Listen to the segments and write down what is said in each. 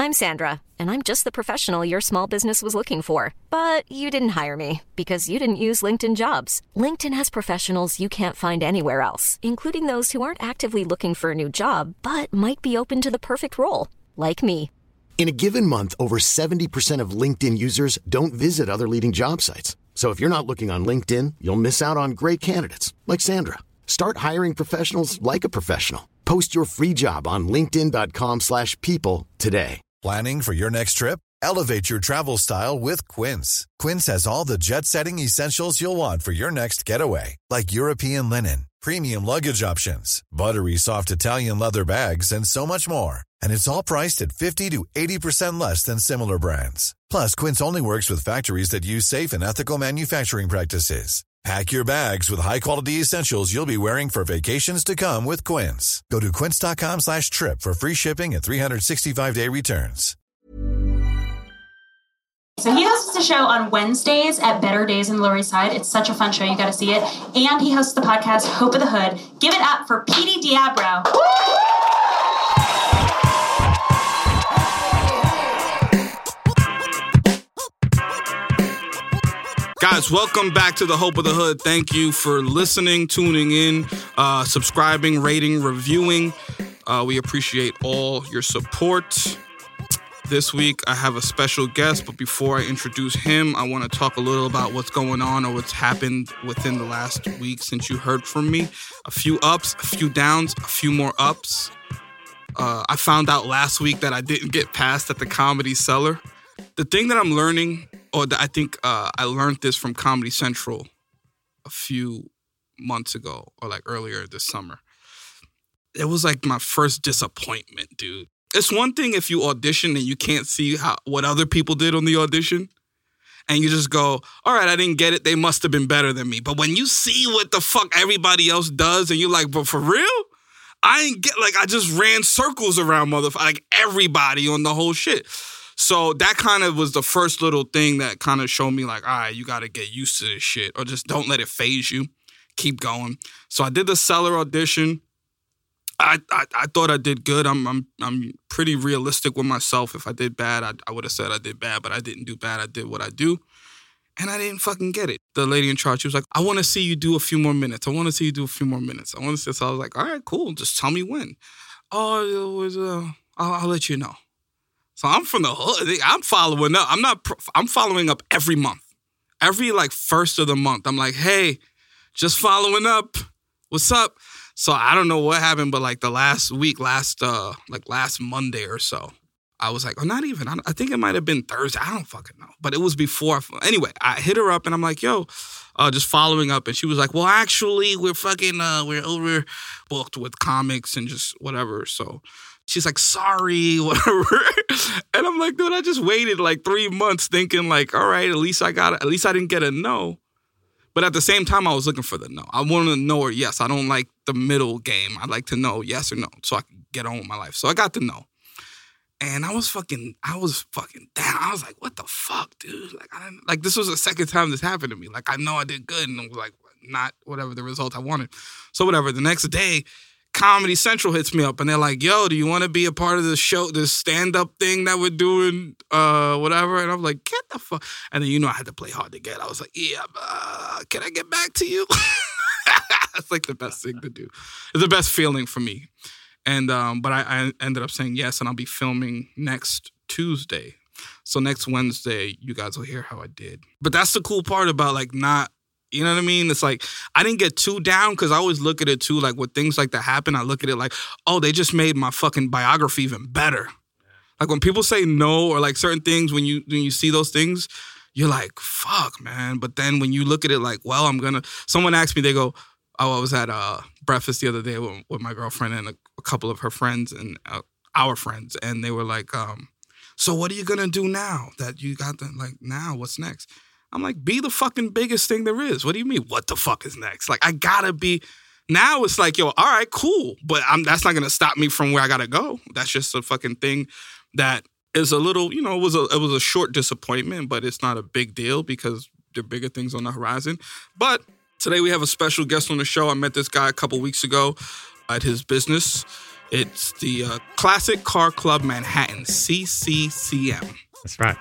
I'm Sandra, and I'm just the professional your small business was looking for. But you didn't hire me because you didn't use LinkedIn Jobs. LinkedIn has professionals you can't find anywhere else, including those who aren't actively looking for a new job, but might be open to the perfect role, like me. In a given month, over 70% of LinkedIn users don't visit other leading job sites. So if you're not looking on LinkedIn, you'll miss out on great candidates like Sandra. Start hiring professionals like a professional. Post your free job on linkedin.com/people today. Planning for your next trip? Elevate your travel style with Quince. Quince has all the jet-setting essentials you'll want for your next getaway, like European linen, premium luggage options, buttery soft Italian leather bags, and so much more. And it's all priced at 50 to 80% less than similar brands. Plus, Quince only works with factories that use safe and ethical manufacturing practices. Pack your bags with high-quality essentials you'll be wearing for vacations to come with Quince. Go to quince.com/trip for free shipping and 365-day returns. So he hosts a show on Wednesdays at Better Days in the Lower East Side. It's such a fun show. You got to see it. And he hosts the podcast Hope of the Hood. Give it up for Petey Diabro. Guys, welcome back to the Hope of the Hood. Thank you for listening, tuning in, subscribing, rating, reviewing. We appreciate all your support. This week, I have a special guest, but before I introduce him, I want to talk a little about what's going on or what's happened within the last week since you heard from me. A few ups, a few downs, a few more ups. I found out last week that I didn't get passed at the Comedy Cellar. The thing that I'm learning, or that I think I learned this from Comedy Central a few months ago, or like earlier this summer. It was like my first disappointment, dude. It's one thing if you audition and you can't see what other people did on the audition, and you just go, all right, I didn't get it. They must have been better than me. But when you see what the fuck everybody else does, and you're like, but for real? I just ran circles around like everybody on the whole shit. So that kind of was the first little thing that kind of showed me like, all right, you got to get used to this shit, or just don't let it phase you. Keep going. So I did the Cellar audition. I thought I did good. I'm pretty realistic with myself. If I did bad, I would have said I did bad, but I didn't do bad. I did what I do. And I didn't fucking get it. The lady in charge, she was like, I want to see you do a few more minutes. I want to see you do a few more minutes. I want to see. So I was like, all right, cool. Just tell me when. Oh, it was, I'll let you know. So I'm from the hood. I'm following up. I'm following up every month. Every like first of the month. I'm like, hey, just following up. What's up? So I don't know what happened, but like the last Monday or so, I was like, oh, not even. I think it might have been Thursday. I don't fucking know. But it was before. Anyway, I hit her up and I'm like, yo, just following up. And she was like, well, actually, we're overbooked with comics and just whatever. So she's like, sorry, whatever. And I'm like, dude, I just waited like 3 months thinking like, all right, at least I didn't get a no. But at the same time, I was looking for the no. I wanted to know or yes. I don't like the middle game. I like to know yes or no so I can get on with my life. So I got the no. And I was fucking down. I was like, what the fuck, dude? Like, this was the second time this happened to me. Like, I know I did good and it was like not whatever the result I wanted. So whatever. The next day, Comedy Central hits me up and they're like, yo, do you want to be a part of this show, this stand-up thing that we're doing, whatever? And I'm like, get the fuck. And then, I had to play hard to get. I was like, yeah, can I get back to you? That's like the best thing to do. It's the best feeling for me. And, but I ended up saying yes, and I'll be filming next Tuesday. So next Wednesday, you guys will hear how I did. But that's the cool part about like not, you know what I mean? It's like, I didn't get too down because I always look at it too, like when things like that happen, I look at it like, oh, they just made my fucking biography even better. Like when people say no or like certain things, when you see those things, you're like, fuck, man. But then when you look at it like, well, someone asked me, they go, oh, I was at breakfast the other day with my girlfriend and a couple of her friends and our friends. And they were like, so what are you going to do now that you got now what's next? I'm like, be the fucking biggest thing there is. What do you mean, what the fuck is next? Like, I gotta be, now it's like, yo, all right, cool. But that's not gonna stop me from where I gotta go. That's just a fucking thing that is a little, it was a short disappointment, but it's not a big deal because there are bigger things on the horizon. But today we have a special guest on the show. I met this guy a couple weeks ago at his business. It's the Classic Car Club Manhattan, CCCM. That's right.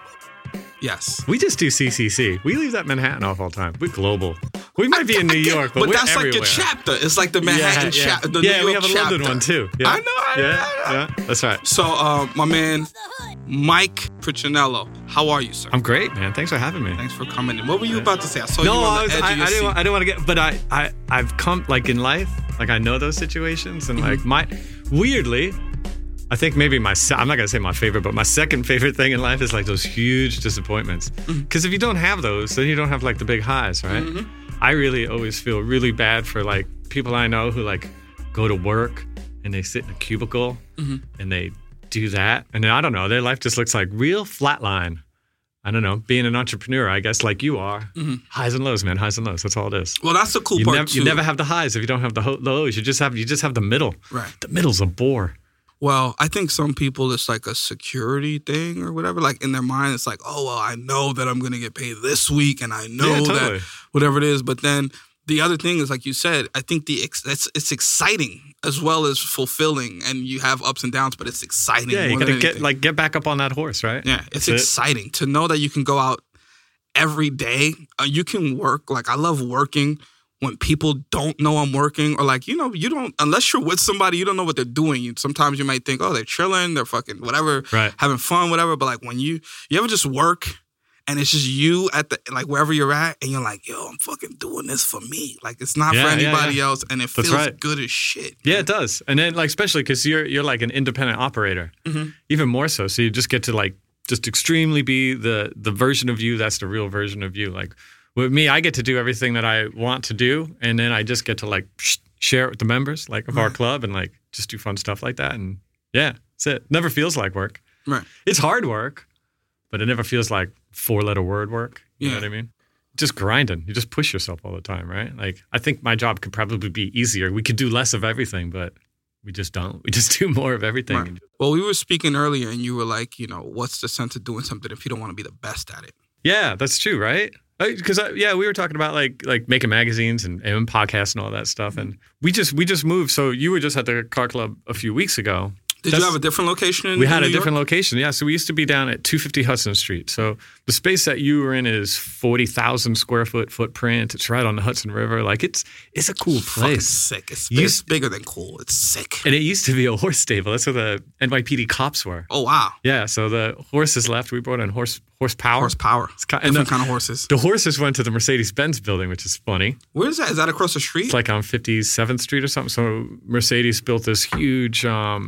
Yes. We just do CCC. We leave that Manhattan off all the time. We're global. We might be in New York, but we're that's everywhere. like your chapter. It's like the Manhattan chapter. The Yeah, New we York have a chapter. London one too. Yeah. I know. Yeah, that's right. So, my man, Mike Piccinello, how are you, sir? I'm great, man. Thanks for having me. Thanks for coming in. What were you about to say? I saw you on I the edge of your seat. didn't want to get, but I've come, like in life, like I know those situations, and like weirdly, I think maybe I'm not going to say my favorite, but my second favorite thing in life is like those huge disappointments. Because if you don't have those, then you don't have like the big highs, right? I really always feel really bad for like people I know who like go to work and they sit in a cubicle and they do that. And then, I don't know, their life just looks like real flatline. I don't know, being an entrepreneur, I guess, like you are. Highs and lows, man. Highs and lows. That's all it is. Well, that's the cool part, too. You never have the highs if you don't have the lows. You just have the middle. Right. The middle's a bore. Well, I think some people, it's like a security thing or whatever. Like in their mind, it's like, oh, well, I know that I'm going to get paid this week and I know that whatever it is. But then the other thing is, like you said, I think it's exciting as well as fulfilling. And you have ups and downs, but it's exciting. Yeah, you got to get back up on that horse, right? Yeah, it's exciting to know that you can go out every day. You can work. Like, I love working when people don't know I'm working, or like, you don't, unless you're with somebody, you don't know what they're doing. Sometimes you might think, oh, they're chilling, they're fucking whatever, having fun, whatever. But like when you ever just work and it's just you at the, like wherever you're at, and you're like, yo, I'm fucking doing this for me. Like it's not for anybody else, and it feels good as shit. Yeah, it does. And then like, especially because you're like an independent operator, even more so. So you just get to like, just extremely be the version of you that's the real version of you. Like, with me, I get to do everything that I want to do, and then I just get to like share it with the members like of our club and like just do fun stuff like that. And yeah, that's it. Never feels like work. Right. It's hard work, but it never feels like 4-letter word work. You know what I mean? Just grinding. You just push yourself all the time, right? Like I think my job could probably be easier. We could do less of everything, but we just don't. We just do more of everything. Right. Well, we were speaking earlier, and you were like, what's the sense of doing something if you don't want to be the best at it? Yeah, that's true, right? Because we were talking about like making magazines and podcasts and all that stuff, and we just moved. So you were just at the car club a few weeks ago. Did you have a different location? We had a different location, yeah. So we used to be down at 250 Hudson Street. So the space that you were in is 40,000 square foot footprint. It's right on the Hudson River. Like it's a cool place. Sick. It's bigger than cool. It's sick. And it used to be a horse stable. That's where the NYPD cops were. Oh wow. Yeah. So the horses left. We brought in horsepower. Horsepower. Different kind of horses. The horses went to the Mercedes-Benz building, which is funny. Where is that? Is that across the street? It's like on 57th Street or something. So Mercedes built this huge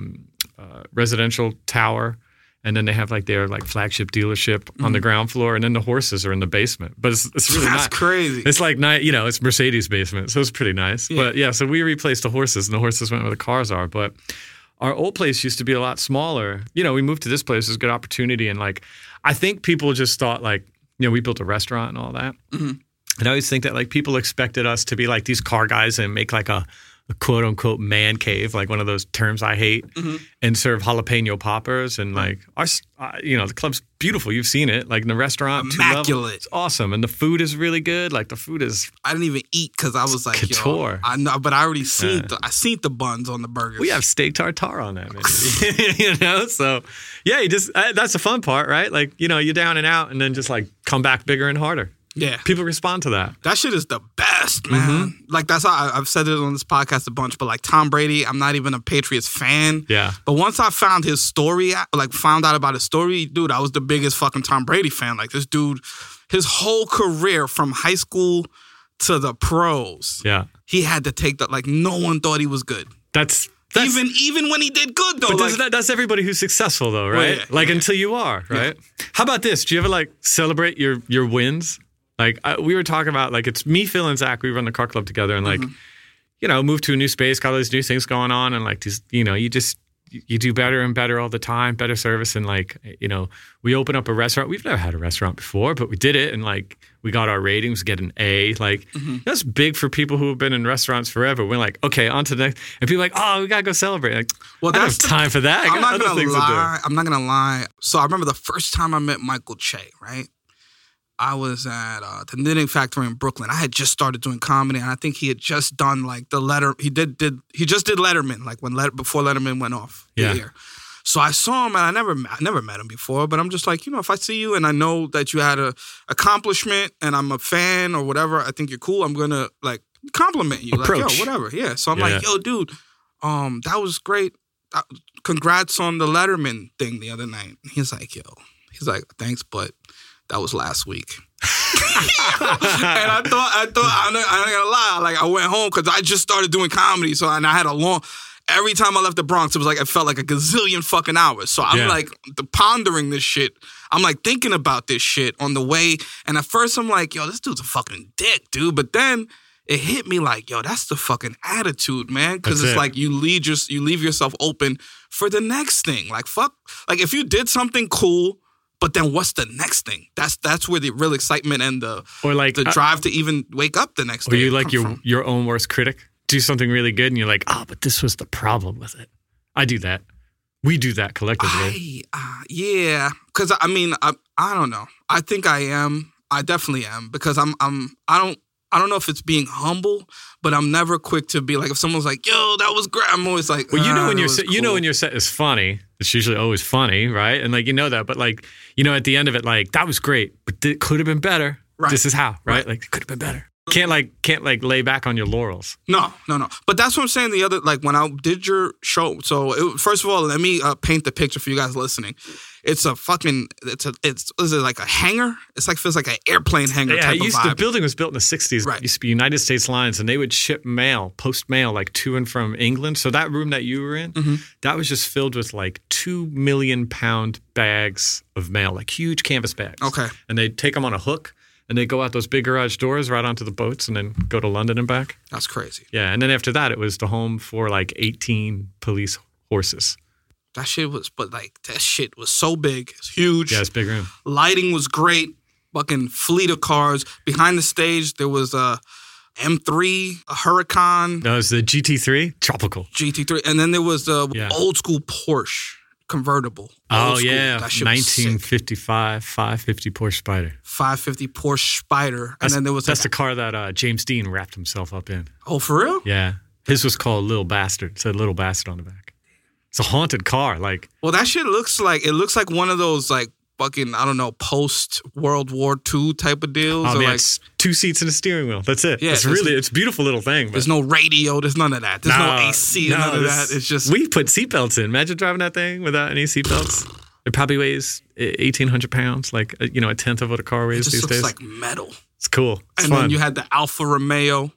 residential tower, and then they have like their like flagship dealership on the ground floor, and then the horses are in the basement. But it's really That's crazy. It's like it's Mercedes basement, so it's pretty nice. Yeah. But yeah, so we replaced the horses, and the horses went where the cars are. But our old place used to be a lot smaller. We moved to this place. It was a good opportunity, and like I think people just thought like we built a restaurant and all that. And I always think that like people expected us to be like these car guys and make like a quote unquote man cave, like one of those terms I hate, and serve jalapeno poppers. And like our, the club's beautiful. You've seen it, like in the restaurant, immaculate. It's awesome, and the food is really good. Like the food is. I didn't even eat because I was like, couture. I know, but I already seen the buns on the burgers. We have steak tartare on that, maybe. So yeah, you just that's the fun part, right? Like you're down and out, and then just like come back bigger and harder. Yeah. People respond to that. That shit is the best, man. Like, that's how I've said it on this podcast a bunch, but like Tom Brady, I'm not even a Patriots fan. Yeah. But once I found his story, found out about his story, dude, I was the biggest fucking Tom Brady fan. Like, this dude, his whole career from high school to the pros, he had to take that. Like, no one thought he was good. That's even when he did good, though. But that's everybody who's successful, though, right? Until you are, right? Yeah. How about this? Do you ever like celebrate your wins? Like we were talking about, like it's me, Phil, and Zach. We run the car club together, and like, moved to a new space, got all these new things going on, and like these, you do better and better all the time, better service, and like, we open up a restaurant. We've never had a restaurant before, but we did it, and like we got our ratings, get an A. Like that's big for people who have been in restaurants forever. We're like, okay, on to the next, and people are like, oh, we gotta go celebrate. Like, well, I don't have time for that. I got other things to do. I'm not gonna lie. So I remember the first time I met Michael Che, right? I was at the Knitting Factory in Brooklyn. I had just started doing comedy, and I think he had just done like he just did Letterman, like before Letterman went off the air. So I saw him, and I never met him before, but I'm just like, if I see you and I know that you had a accomplishment and I'm a fan or whatever, I think you're cool, I'm gonna like compliment you. Approach. Like, yo, whatever. Yeah. So I'm like, yo, dude, that was great. Congrats on the Letterman thing the other night. He's like, thanks, but that was last week. And I thought, I'm not gonna lie, like I went home because I just started doing comedy. So, and I had every time I left the Bronx, it felt like a gazillion fucking hours. So I'm like pondering this shit. I'm like thinking about this shit on the way. And at first I'm like, yo, this dude's a fucking dick, dude. But then it hit me like, yo, that's the fucking attitude, man. Because it's like you leave yourself open for the next thing. Like, fuck. Like, if you did something cool, but then what's the next thing? That's where the real excitement and the drive to even wake up the next day. Or you like your own worst critic? Do something really good and you're like, but this was the problem with it. I do that. We do that collectively. Yeah. Because, I mean, I don't know. I think I am. I definitely am. Because I don't know if it's being humble, but I'm never quick to be like, if someone's like, yo, that was great, I'm always like, well, when your set is funny, it's usually always funny, right? And like, that, but like, at the end of it, like, that was great, but it could have been better. Right. This is how, right? Like, it could have been better. Can't lay back on your laurels. No. But that's what I'm saying. The other, like, when I did your show, first of all, let me paint the picture for you guys listening. It's a fucking, is it like a hangar? It's like, feels like an airplane hangar type of vibe. The building was built in the 60s. Right. It used to be United States Lines, and they would ship post mail, like to and from England. So that room that you were in, that was just filled with like 2 million pound bags of mail, like huge canvas bags. Okay. And they'd take them on a hook. And they go out those big garage doors right onto the boats and then go to London and back. That's crazy. Yeah, and then after that, it was the home for like 18 police horses. That shit was so big. It's huge. Yeah, it's big room. Lighting was great. Fucking fleet of cars. Behind the stage, there was a M3, a Huracan. No, it was the GT3, tropical. GT3. And then there was the old school Porsche convertible. Oh, yeah. 1955 550 Porsche Spider. 550 Porsche Spider. And then there was... That's the car that James Dean wrapped himself up in. Oh, for real? Yeah. His was called Little Bastard. It said Little Bastard on the back. It's a haunted car. Like... Well, that shit looks like one of those, like, fucking, I don't know, post-World War II type of deals. Oh, man, it's 2 seats and a steering wheel. That's it. Yeah, it's a beautiful little thing. But there's no radio. There's none of that. There's no AC. None of that. It's just... We put seatbelts in. Imagine driving that thing without any seatbelts. It probably weighs 1,800 pounds, like, a tenth of what a car weighs these days. It just looks like metal. It's cool. It's fun. Then you had the Alfa Romeo.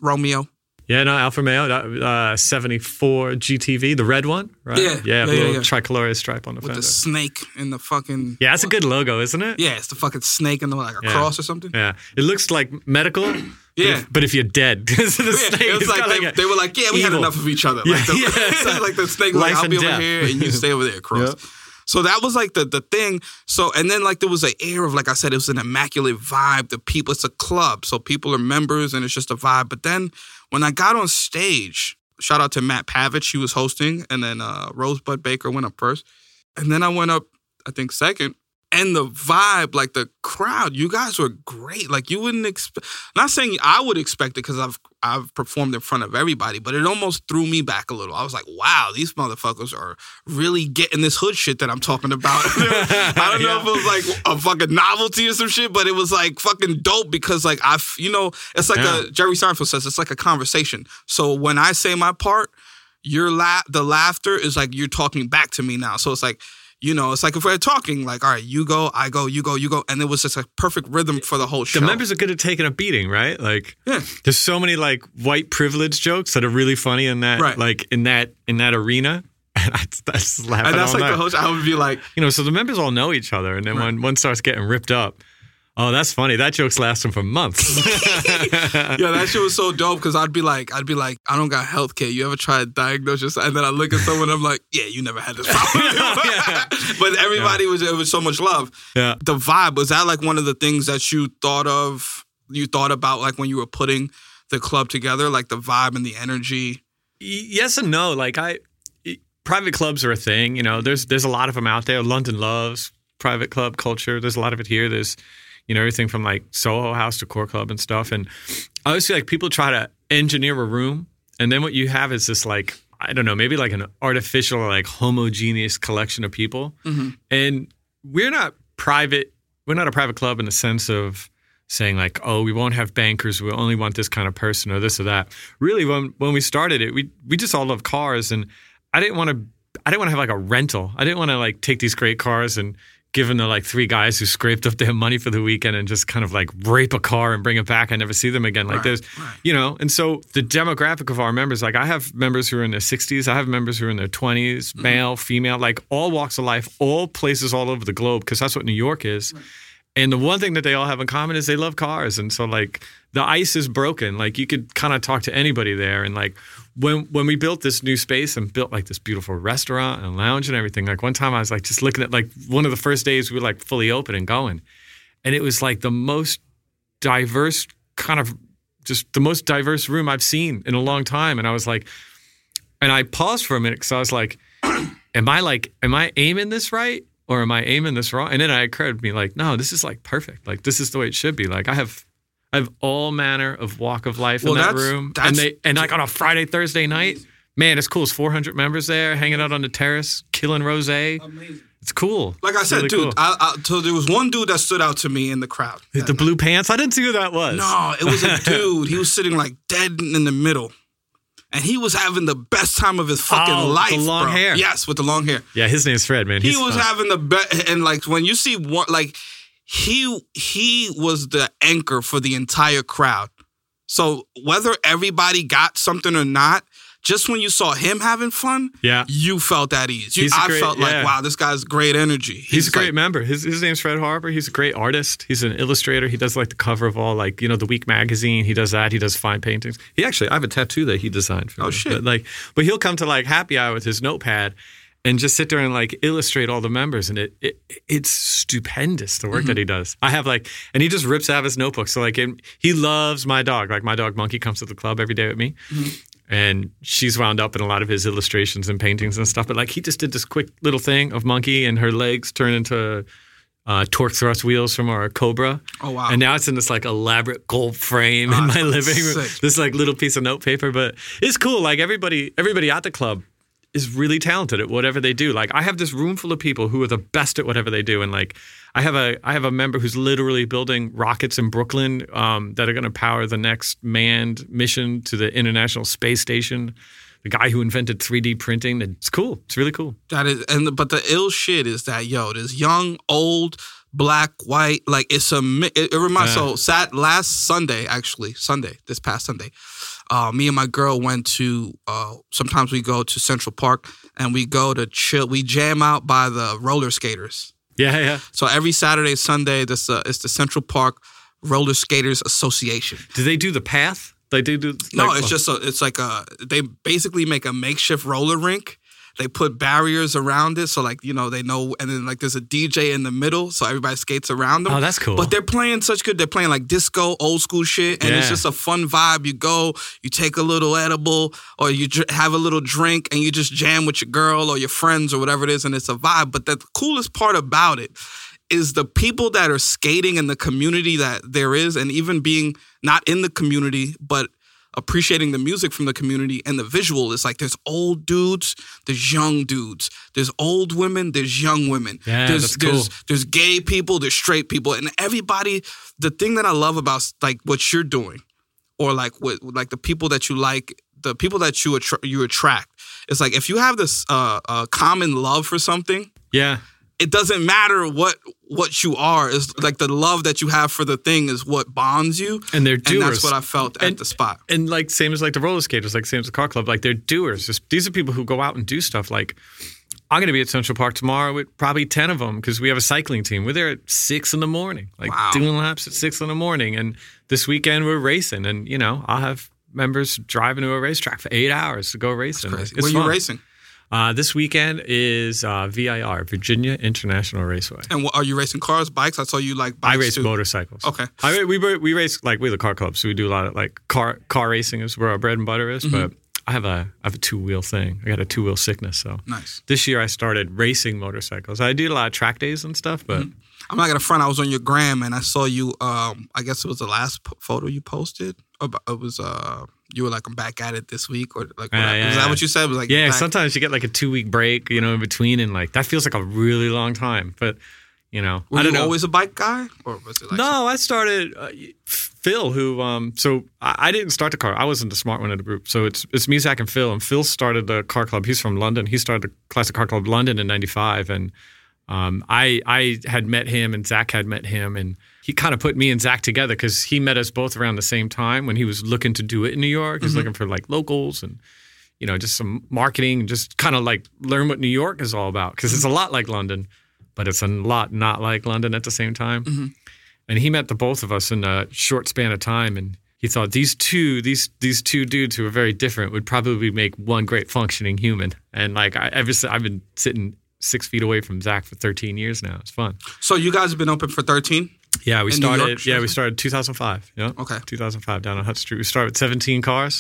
Yeah, no, Alfa Romeo, 74 GTV, the red one, right? Yeah. Little tricolor stripe on the fender. With the snake in the fucking... Yeah, that's a good logo, isn't it? Yeah, it's the fucking snake in the, like, a cross or something. Yeah. It looks like medical, but if you're dead. Because the snake it's like they were like, we had enough of each other. Like, like the snake was like, I'll be over here and you stay over there, cross. Yep. So that was like the thing. So, and then like there was an air of, like I said, it was an immaculate vibe. The people, it's a club. So people are members and it's just a vibe. But then when I got on stage, shout out to Matt Pavich, he was hosting. And then Rosebud Baker went up first. And then I went up, I think, second. And the vibe, like the crowd, you guys were great. Like you wouldn't expect, not saying I would expect it because I've performed in front of everybody, but it almost threw me back a little. I was like, wow, these motherfuckers are really getting this hood shit that I'm talking about. I don't know if it was like a fucking novelty or some shit, but it was like fucking dope because like it's like Jerry Seinfeld says, it's like a conversation. So when I say my part, the laughter is like you're talking back to me now. So it's like, it's like if we're talking, like, all right, you go, I go, you go, you go. And it was just a perfect rhythm for the whole show. The members are good at taking a beating, right? Like, there's so many, like, white privilege jokes that are really funny in that, like, in that arena. And I just laugh. And that's like the whole show. I would be like... so the members all know each other. And then when one starts getting ripped up, oh, that's funny. That joke's lasting for months. Yeah, that shit was so dope because I'd be like, I don't got healthcare. You ever try to diagnose yourself? And then I look at someone and I'm like, yeah, you never had this problem. But everybody it was so much love. Yeah. The vibe, was that like one of the things that you thought about like when you were putting the club together, like the vibe and the energy? Yes and no. Like private clubs are a thing. There's a lot of them out there. London loves private club culture. There's a lot of it here. There's You know, everything from like Soho House to Core Club and stuff. And I always feel like people try to engineer a room, and then what you have is this like, I don't know, maybe like an artificial, like homogeneous collection of people. Mm-hmm. And we're not private. We're not a private club in the sense of saying like, oh, we won't have bankers. We only want this kind of person or this or that. Really, when we started it, we just all love cars, and I didn't want to have like a rental. I didn't want to like take these great cars and give them to like 3 guys who scraped up their money for the weekend and just kind of like rape a car and bring it back and never see them again. Like there's, you know, and so the demographic of our members, like I have members who are in their 60s. I have members who are in their 20s, male, female, like all walks of life, all places all over the globe, because that's what New York is. Right. And the one thing that they all have in common is they love cars. And so like the ice is broken. Like you could kind of talk to anybody there. And like when we built this new space and built like this beautiful restaurant and lounge and everything, like one time I was like just looking at like one of the first days we were like fully open and going. And it was like the most diverse kind of just the most diverse room I've seen in a long time. And I was like, and I paused for a minute because I was like, am I aiming this right? Or am I aiming this wrong? And then it occurred to me like, no, this is like perfect. Like this is the way it should be. Like I have all manner of walk of life in that room. And like on a Friday, Thursday night, man, it's cool. It's 400 members there hanging out on the terrace, killing rosé. Amazing. It's cool. Like I said, really dude, cool. So there was one dude that stood out to me in the crowd. The blue pants? I didn't see who that was. No, it was a dude. He was sitting like dead in the middle. And he was having the best time of his fucking life, the long hair. Yes, with the long hair. Yeah, his name's Fred, man. He was having the best, and like when you see one, like he was the anchor for the entire crowd. So whether everybody got something or not, just when you saw him having fun, you felt at ease. I felt like, wow, this guy's great energy. He's a great member. His name's Fred Harper. He's a great artist. He's an illustrator. He does like the cover of all like, you know, the Week magazine. He does that. He does fine paintings. I have a tattoo that he designed for me. Shit. But he'll come to like happy hour with his notepad and just sit there and like illustrate all the members. And it's stupendous, the work that he does. I have like, and he just rips out his notebook. So like he loves my dog. Like my dog Monkey comes to the club every day with me. Mm-hmm. And she's wound up in a lot of his illustrations and paintings and stuff. But like he just did this quick little thing of Monkey and her legs turn into torque thrust wheels from our Cobra. Oh, wow. And now it's in this like elaborate gold frame in my living room. This like little piece of notepaper. But it's cool. Like everybody at the club is really talented at whatever they do. Like I have this room full of people who are the best at whatever they do. And like I have a member who's literally building rockets in Brooklyn that are going to power the next manned mission to the International Space Station. The guy who invented 3D printing. It's cool. It's really cool. That is, but the ill shit is that this young, old, black, white, like it reminds. So last Sunday, this past Sunday. Me and my girl went to, sometimes we go to Central Park and we go to chill. We jam out by the roller skaters. Yeah. So every Saturday, Sunday, it's the Central Park Roller Skaters Association. Do they do the path? They do no, it's like they basically make a makeshift roller rink. They put barriers around it, so like, you know, they know, and then like there's a DJ in the middle, so everybody skates around them. Oh, that's cool. But they're playing they're playing like disco, old school shit, and it's just a fun vibe. You go, you take a little edible, or you have a little drink, and you just jam with your girl or your friends or whatever it is, and it's a vibe. But the coolest part about it is the people that are skating in the community that there is, and even being not in the community, but appreciating the music from the community and the visual. It's like there's old dudes, there's young dudes, there's old women, there's young women. Yeah, that's cool. There's gay people, there's straight people, and everybody. The thing that I love about like what you're doing, or like what like the people that you like, the people that you attract. It's like if you have this common love for something. Yeah. It doesn't matter what you are. It's like the love that you have for the thing is what bonds you. And they're doers. And that's what I felt at the spot. And like same as like the roller skaters, like same as the car club, like they're doers. These are people who go out and do stuff. Like I'm going to be at Central Park tomorrow with probably 10 of them because we have a cycling team. We're there at 6 in the morning, like doing laps at 6 in the morning. And this weekend we're racing. And, you know, I'll have members driving to a racetrack for 8 hours to go racing. That's crazy. Where are you racing? This weekend is VIR, Virginia International Raceway. And are you racing cars, bikes? I saw you like bikes. I race too. motorcycles. Okay. We race like we're the car club, so we do a lot of like car racing is where our bread and butter is. Mm-hmm. But I have a 2-wheel thing. I got a 2-wheel sickness. So nice. This year I started racing motorcycles. I do a lot of track days and stuff, but. Mm-hmm. I'm not gonna front. I was on your gram and I saw you. I guess it was the last photo you posted. It was you were like, I'm back at it this week, or like, was that what you said? It was like, yeah. back. Sometimes you get like a 2-week break, in between, and like that feels like a really long time. But I don't know. Always a bike guy, or was it like? No, I started. Phil, who so I didn't start the car. I wasn't the smart one in the group. So it's me, Zach, and Phil. And Phil started the car club. He's from London. He started the Classic Car Club London in '95, and I had met him, and Zach had met him, and he kind of put me and Zach together because he met us both around the same time when he was looking to do it in New York. He was looking for like locals and just some marketing, and just kind of like learn what New York is all about, because it's a lot like London, but it's a lot not like London at the same time. And he met the both of us in a short span of time, and he thought these two dudes who are very different would probably make one great functioning human. And like I've been sitting 6 feet away from Zach for 13 years now. It's fun. So you guys have been open for 13? Yeah, we in started. New York, yeah, we started 2005. Yeah. Okay. 2005 down on Hudson Street. We started with 17 cars,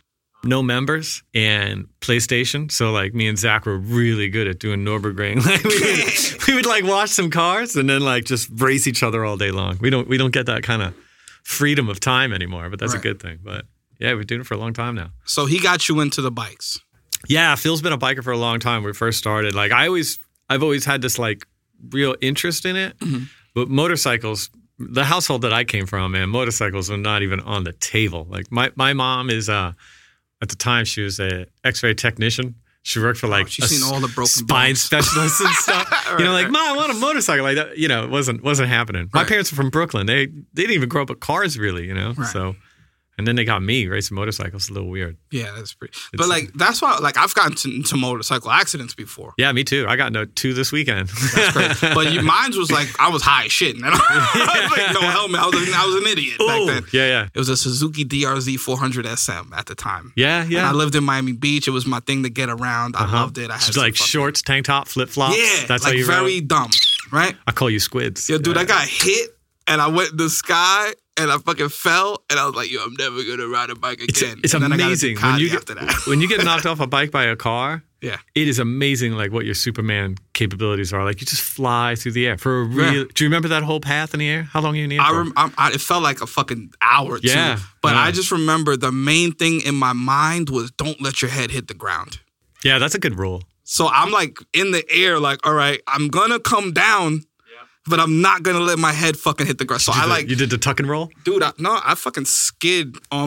no members, and PlayStation. So like me and Zach were really good at doing Nürburgring. Like we would like watch some cars and then like just race each other all day long. We don't get that kind of freedom of time anymore, but that's a good thing. But yeah, we've been doing it for a long time now. So he got you into the bikes. Yeah, Phil's been a biker for a long time. When we first started, like I've always had this like real interest in it. But motorcycles, the household that I came from, man, motorcycles were not even on the table. Like my mom is at the time she was a X-ray technician. She worked for like she's seen all the broken spine bones. specialists and stuff. Like, Mom, I want a motorcycle. Like that, it wasn't happening. My parents were from Brooklyn. They didn't even grow up with cars, really. So. And then they got me racing motorcycles. A little weird. Yeah, that's pretty. But like that's why like I've gotten into motorcycle accidents before. Yeah, me too. I got into 2 this weekend. That's great. But mine was like I was high as shit. And I was like no helmet. I was an idiot back then. Yeah. It was a Suzuki DRZ 400 SM at the time. Yeah. And I lived in Miami Beach. It was my thing to get around. I loved it. I had like shorts, tank top, flip flops. Yeah, that's like how you very dumb, right? I call you Squids. Yo, dude, I got hit and I went in the sky. And I fucking fell, and I was like, "Yo, I'm never gonna ride a bike again." It's amazing when you get knocked off a bike by a car. Yeah, it is amazing, like what your Superman capabilities are. Like you just fly through the air for a real. Do you remember that whole path in the air? How long are you in the air? It felt like a fucking hour. Yeah, too. But I just remember the main thing in my mind was don't let your head hit the ground. Yeah, that's a good rule. So I'm like in the air, like, all right, I'm gonna come down. But I'm not gonna let my head fucking hit the ground. So you did the tuck and roll, dude. I fucking skid on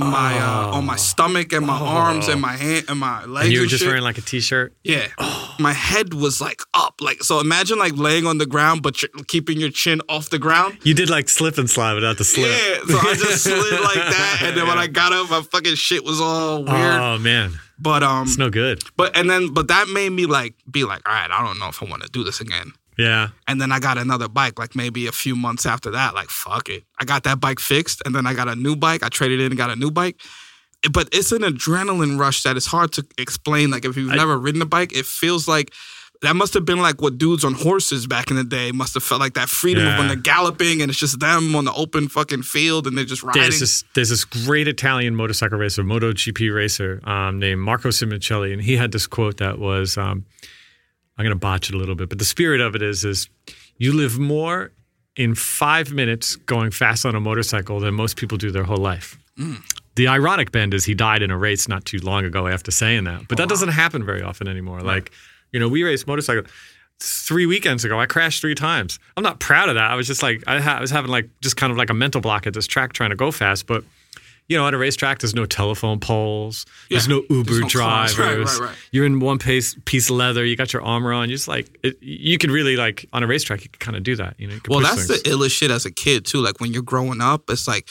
my stomach and my arms and my hand and my legs. And you were just wearing like a t-shirt. Yeah, my head was like up, like so. Imagine like laying on the ground, but keeping your chin off the ground. You did like slip and slide without the slip. Yeah, so I just slid like that, and then when I got up, my fucking shit was all weird. Oh man. But it's no good. But that made me like be like, all right, I don't know if I want to do this again. Yeah. And then I got another bike, like maybe a few months after that. Like, fuck it. I got that bike fixed, and then I got a new bike. I traded in and got a new bike. But it's an adrenaline rush that is hard to explain. Like, if you've never ridden a bike, it feels like that must have been like what dudes on horses back in the day must have felt like, that freedom of when they're galloping and it's just them on the open fucking field and they're just riding. There's this great Italian motorcycle racer, MotoGP racer named Marco Simoncelli, and he had this quote that was, I'm going to botch it a little bit, but the spirit of it is you live more in 5 minutes going fast on a motorcycle than most people do their whole life. The ironic bend is he died in a race not too long ago after saying that, but that doesn't happen very often anymore. Right. Like, we raced motorcycle 3 weekends ago. I crashed 3 times. I'm not proud of that. I was just like, I was having like just kind of like a mental block at this track trying to go fast, but at a racetrack, there's no telephone poles. There's no Uber drivers. Right. You're in one piece of leather. You got your armor on. You just you could really like on a racetrack, you can kind of do that. Well, that's the illest shit as a kid too. Like when you're growing up, it's like,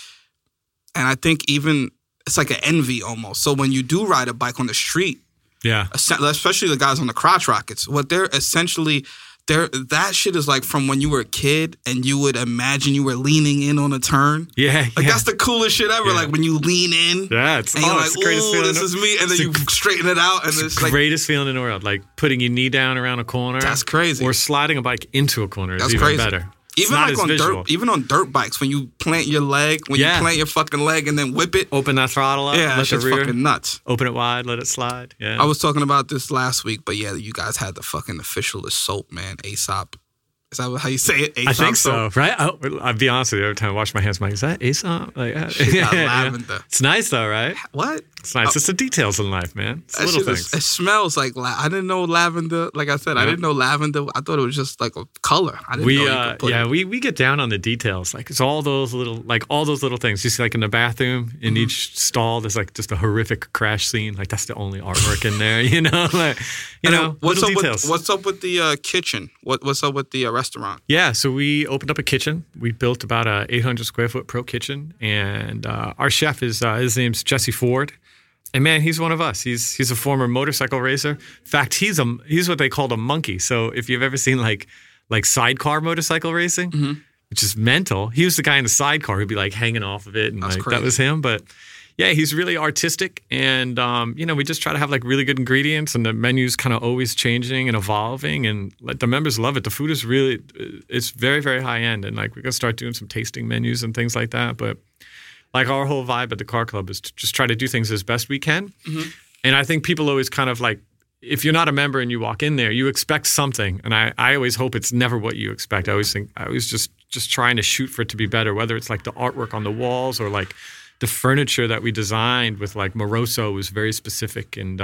and I think even it's like an envy almost. So when you do ride a bike on the street, especially the guys on the crotch rockets, what they're essentially. That shit is like from when you were a kid and you would imagine you were leaning in on a turn. Yeah. That's the coolest shit ever. Yeah. Like when you lean in. Yeah. It's the greatest feeling. This is me. And then you straighten it out. And it's the greatest feeling in the world. Like putting your knee down around a corner. That's crazy. Or sliding a bike into a corner is even better. Even like on dirt bikes, when you plant your leg, you plant your fucking leg and then whip it. Open that throttle up. Yeah, that's just fucking nuts. Open it wide, let it slide. Yeah. I was talking about this last week, but yeah, you guys had the fucking official soap, man. Aesop Is that how you say it? I think so, right? I'll be honest with you. Every time I wash my hands, I'm like, is that Aesop? Like, lavender. It's nice though, right? What? It's nice. It's the details in life, man. It's little things. It smells like I didn't know lavender. Like I said, I didn't know lavender. I thought it was just like a color. I didn't know you could put it. We get down on the details. Like it's all those little things. You see, like in the bathroom, in each stall, there's like just a horrific crash scene. Like that's the only artwork in there. You know, like what's little up details. What's up with the kitchen? What's up with the restaurant? Yeah, so we opened up a kitchen. We built about a 800 square foot pro kitchen, and our chef is his name's Jesse Ford, and man, he's one of us. He's a former motorcycle racer. In fact, he's what they called a monkey. So if you've ever seen like sidecar motorcycle racing, which is mental, he was the guy in the sidecar who'd be like hanging off of it, and like that was him. But yeah, he's really artistic, and we just try to have like really good ingredients, and the menu's kind of always changing and evolving, and like the members love it. The food is it's very, very high end, and like we're gonna start doing some tasting menus and things like that. But like our whole vibe at the Car Club is to just try to do things as best we can. And I think people always kind of like, if you're not a member and you walk in there, you expect something, and I always hope it's never what you expect. I always just trying to shoot for it to be better, whether it's like the artwork on the walls or like the furniture that we designed with like Moroso was very specific, and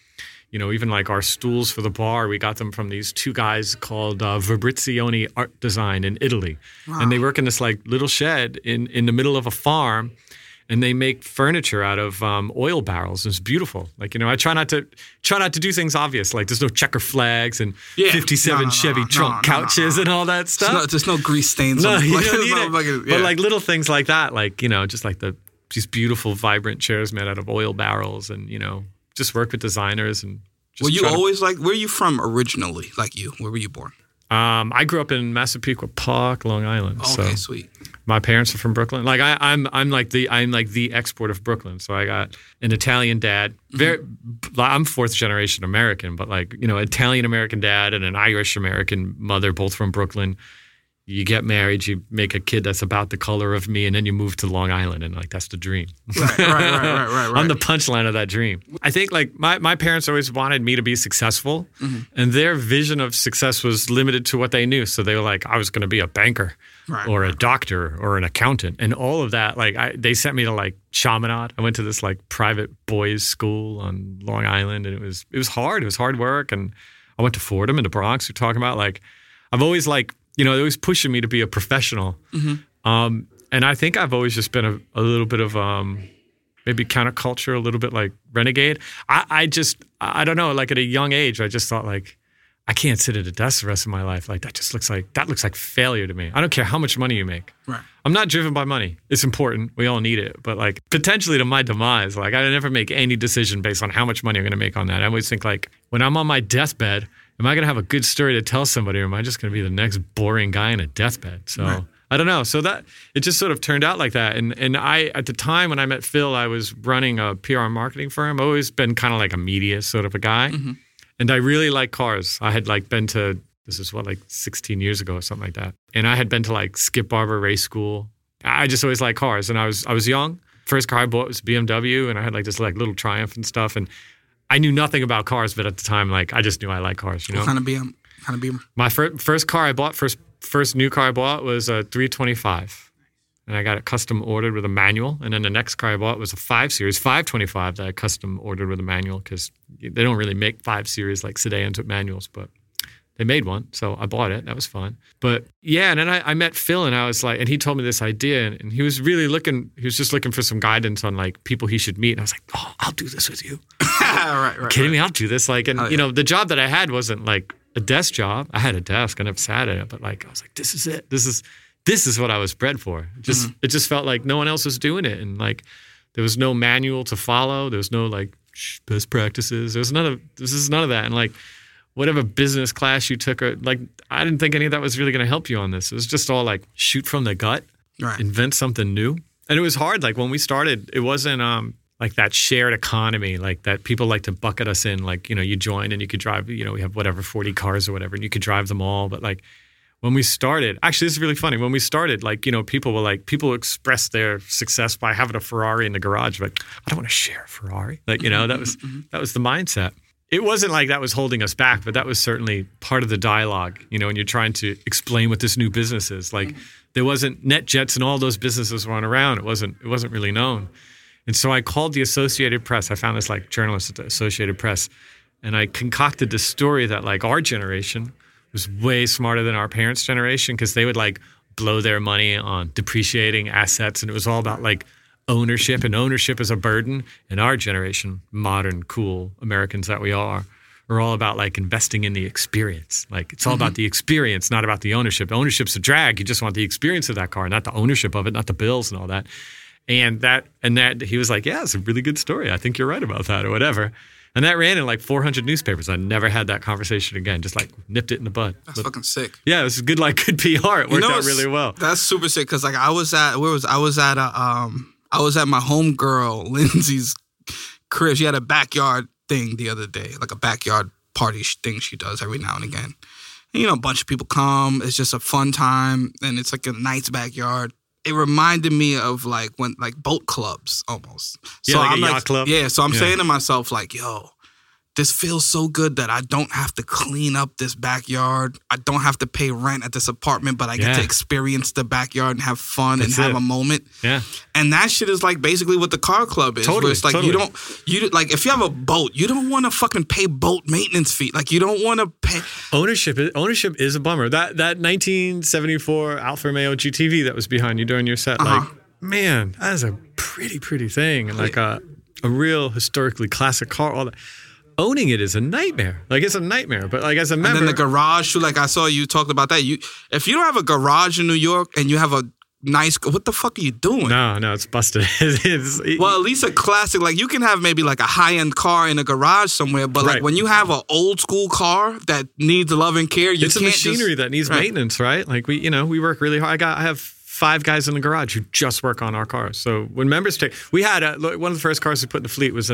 even like our stools for the bar, we got them from these two guys called Fabrizioni Art Design in Italy. Wow. And they work in this like little shed in the middle of a farm, and they make furniture out of oil barrels. It's beautiful. Like, I try not to do things obvious. Like there's no checker flags and 57 Chevy trunk couches and all that stuff. There's no grease stains. No, you don't need it. But like little things like that, like, just like these beautiful, vibrant chairs made out of oil barrels, and just work with designers and. Were you always like? Where are you from originally? Like you, where were you born? I grew up in Massapequa Park, Long Island. Okay, sweet. My parents are from Brooklyn. Like I'm like the export of Brooklyn. So I got an Italian dad. I'm fourth generation American, but like Italian American dad and an Irish American mother, both from Brooklyn. You get married, you make a kid that's about the color of me, and then you move to Long Island, and like that's the dream. Right. I'm the punchline of that dream. I think like my parents always wanted me to be successful, and their vision of success was limited to what they knew. So they were like, I was going to be a banker or a doctor or an accountant, and all of that. Like they sent me to like Chaminade. I went to this like private boys' school on Long Island, and it was hard. It was hard work, and I went to Fordham in the Bronx. We're talking about like I've always like. They're always pushing me to be a professional. And I think I've always just been a little bit of maybe counterculture, a little bit like renegade. I don't know, like at a young age, I just thought like, I can't sit at a desk the rest of my life. Like that looks like failure to me. I don't care how much money you make. Right. I'm not driven by money. It's important. We all need it. But like potentially to my demise, like I never make any decision based on how much money I'm going to make on that. I always think like when I'm on my deathbed, am I going to have a good story to tell somebody, or am I just going to be the next boring guy in a deathbed? So I don't know. So that it just sort of turned out like that. And I, at the time when I met Phil, I was running a PR marketing firm. I've always been kind of like a media sort of a guy. And I really like cars. I had like been to, this is like 16 years ago or something like that. And I had been to like Skip Barber Race School. I just always liked cars. And I was young. First car I bought was BMW, and I had like this like little Triumph and stuff. And I knew nothing about cars, but at the time, like I just knew I liked cars. What kind of Beamer? My first car I bought, first new car I bought was a 325, and I got it custom ordered with a manual. And then the next car I bought was a 5 Series 525 that I custom ordered with a manual, because they don't really make 5 Series like sedans with manuals, but they made one, so I bought it. That was fun. But yeah, and then I met Phil, and I was like, and he told me this idea, and he was really just looking for some guidance on like people he should meet. And I was like, oh, I'll do this with you. Right. Kidding me? I'll do this. Like, and the job that I had wasn't like a desk job. I had a desk. I never sat at it, but like I was like, this is it. This is what I was bred for. It just felt like no one else was doing it, and like there was no manual to follow. There was no like best practices. There was none of that, and like. Whatever business class you took, or like, I didn't think any of that was really going to help you on this. It was just all like shoot from the gut, invent something new. And it was hard. Like when we started, it wasn't like that shared economy, like that people like to bucket us in. Like, you join and you could drive, we have whatever, 40 cars or whatever, and you could drive them all. But like when we started, actually, this is really funny. When we started, like, people expressed their success by having a Ferrari in the garage. Like, I don't want to share a Ferrari. Like, that was the mindset. it wasn't like that was holding us back, but that was certainly part of the dialogue, you know, when you're trying to explain what this new business is. Like there wasn't NetJets and all those businesses weren't around. It wasn't really known. And so I called the Associated Press. I found this like journalist at the Associated Press, and I concocted this story that like our generation was way smarter than our parents' generation because they would like blow their money on depreciating assets, and it was all about like ownership, and ownership is a burden. In our generation, modern, cool Americans that we are all about like investing in the experience. Like it's all about the experience, not about the ownership. Ownership's a drag. You just want the experience of that car, not the ownership of it, not the bills and all that. And that he was like, yeah, it's a really good story. I think you're right about that or whatever. And that ran in like 400 newspapers. I never had that conversation again. Just like nipped it in the bud. That's fucking sick. Yeah, it was good PR. It worked out really well. That's super sick because like I was at my homegirl Lindsay's crib. She had a backyard thing the other day, like a backyard party thing she does every now and again. And, you know, a bunch of people come. It's just a fun time, and it's like a nice backyard. It reminded me of like when like boat clubs almost. Yeah, so like I'm a yacht club. Yeah, so I'm saying to myself like, yo, this feels so good that I don't have to clean up this backyard. I don't have to pay rent at this apartment, but I get to experience the backyard and have fun and have a moment. Yeah. And that shit is like basically what the car club is. Totally. Where it's like you like if you have a boat, you don't want to fucking pay boat maintenance fee. Like you don't want to pay. Ownership is a bummer. That 1974 Alfa Romeo GTV that was behind you during your set, like, man, that is a pretty thing. And like a real historically classic car, all that. Owning it is a nightmare. Like it's a nightmare. But like as a member, and then the garage, like I saw you talked about that. If you don't have a garage in New York and you have a nice, what the fuck are you doing? No, it's busted. Well, at least a classic. Like you can have maybe like a high end car in a garage somewhere, but like when you have an old school car that needs love and care, it's a machinery that needs maintenance, right? Like we work really hard. I have 5 guys in the garage who just work on our cars. So when members we had one of the first cars we put in the fleet was a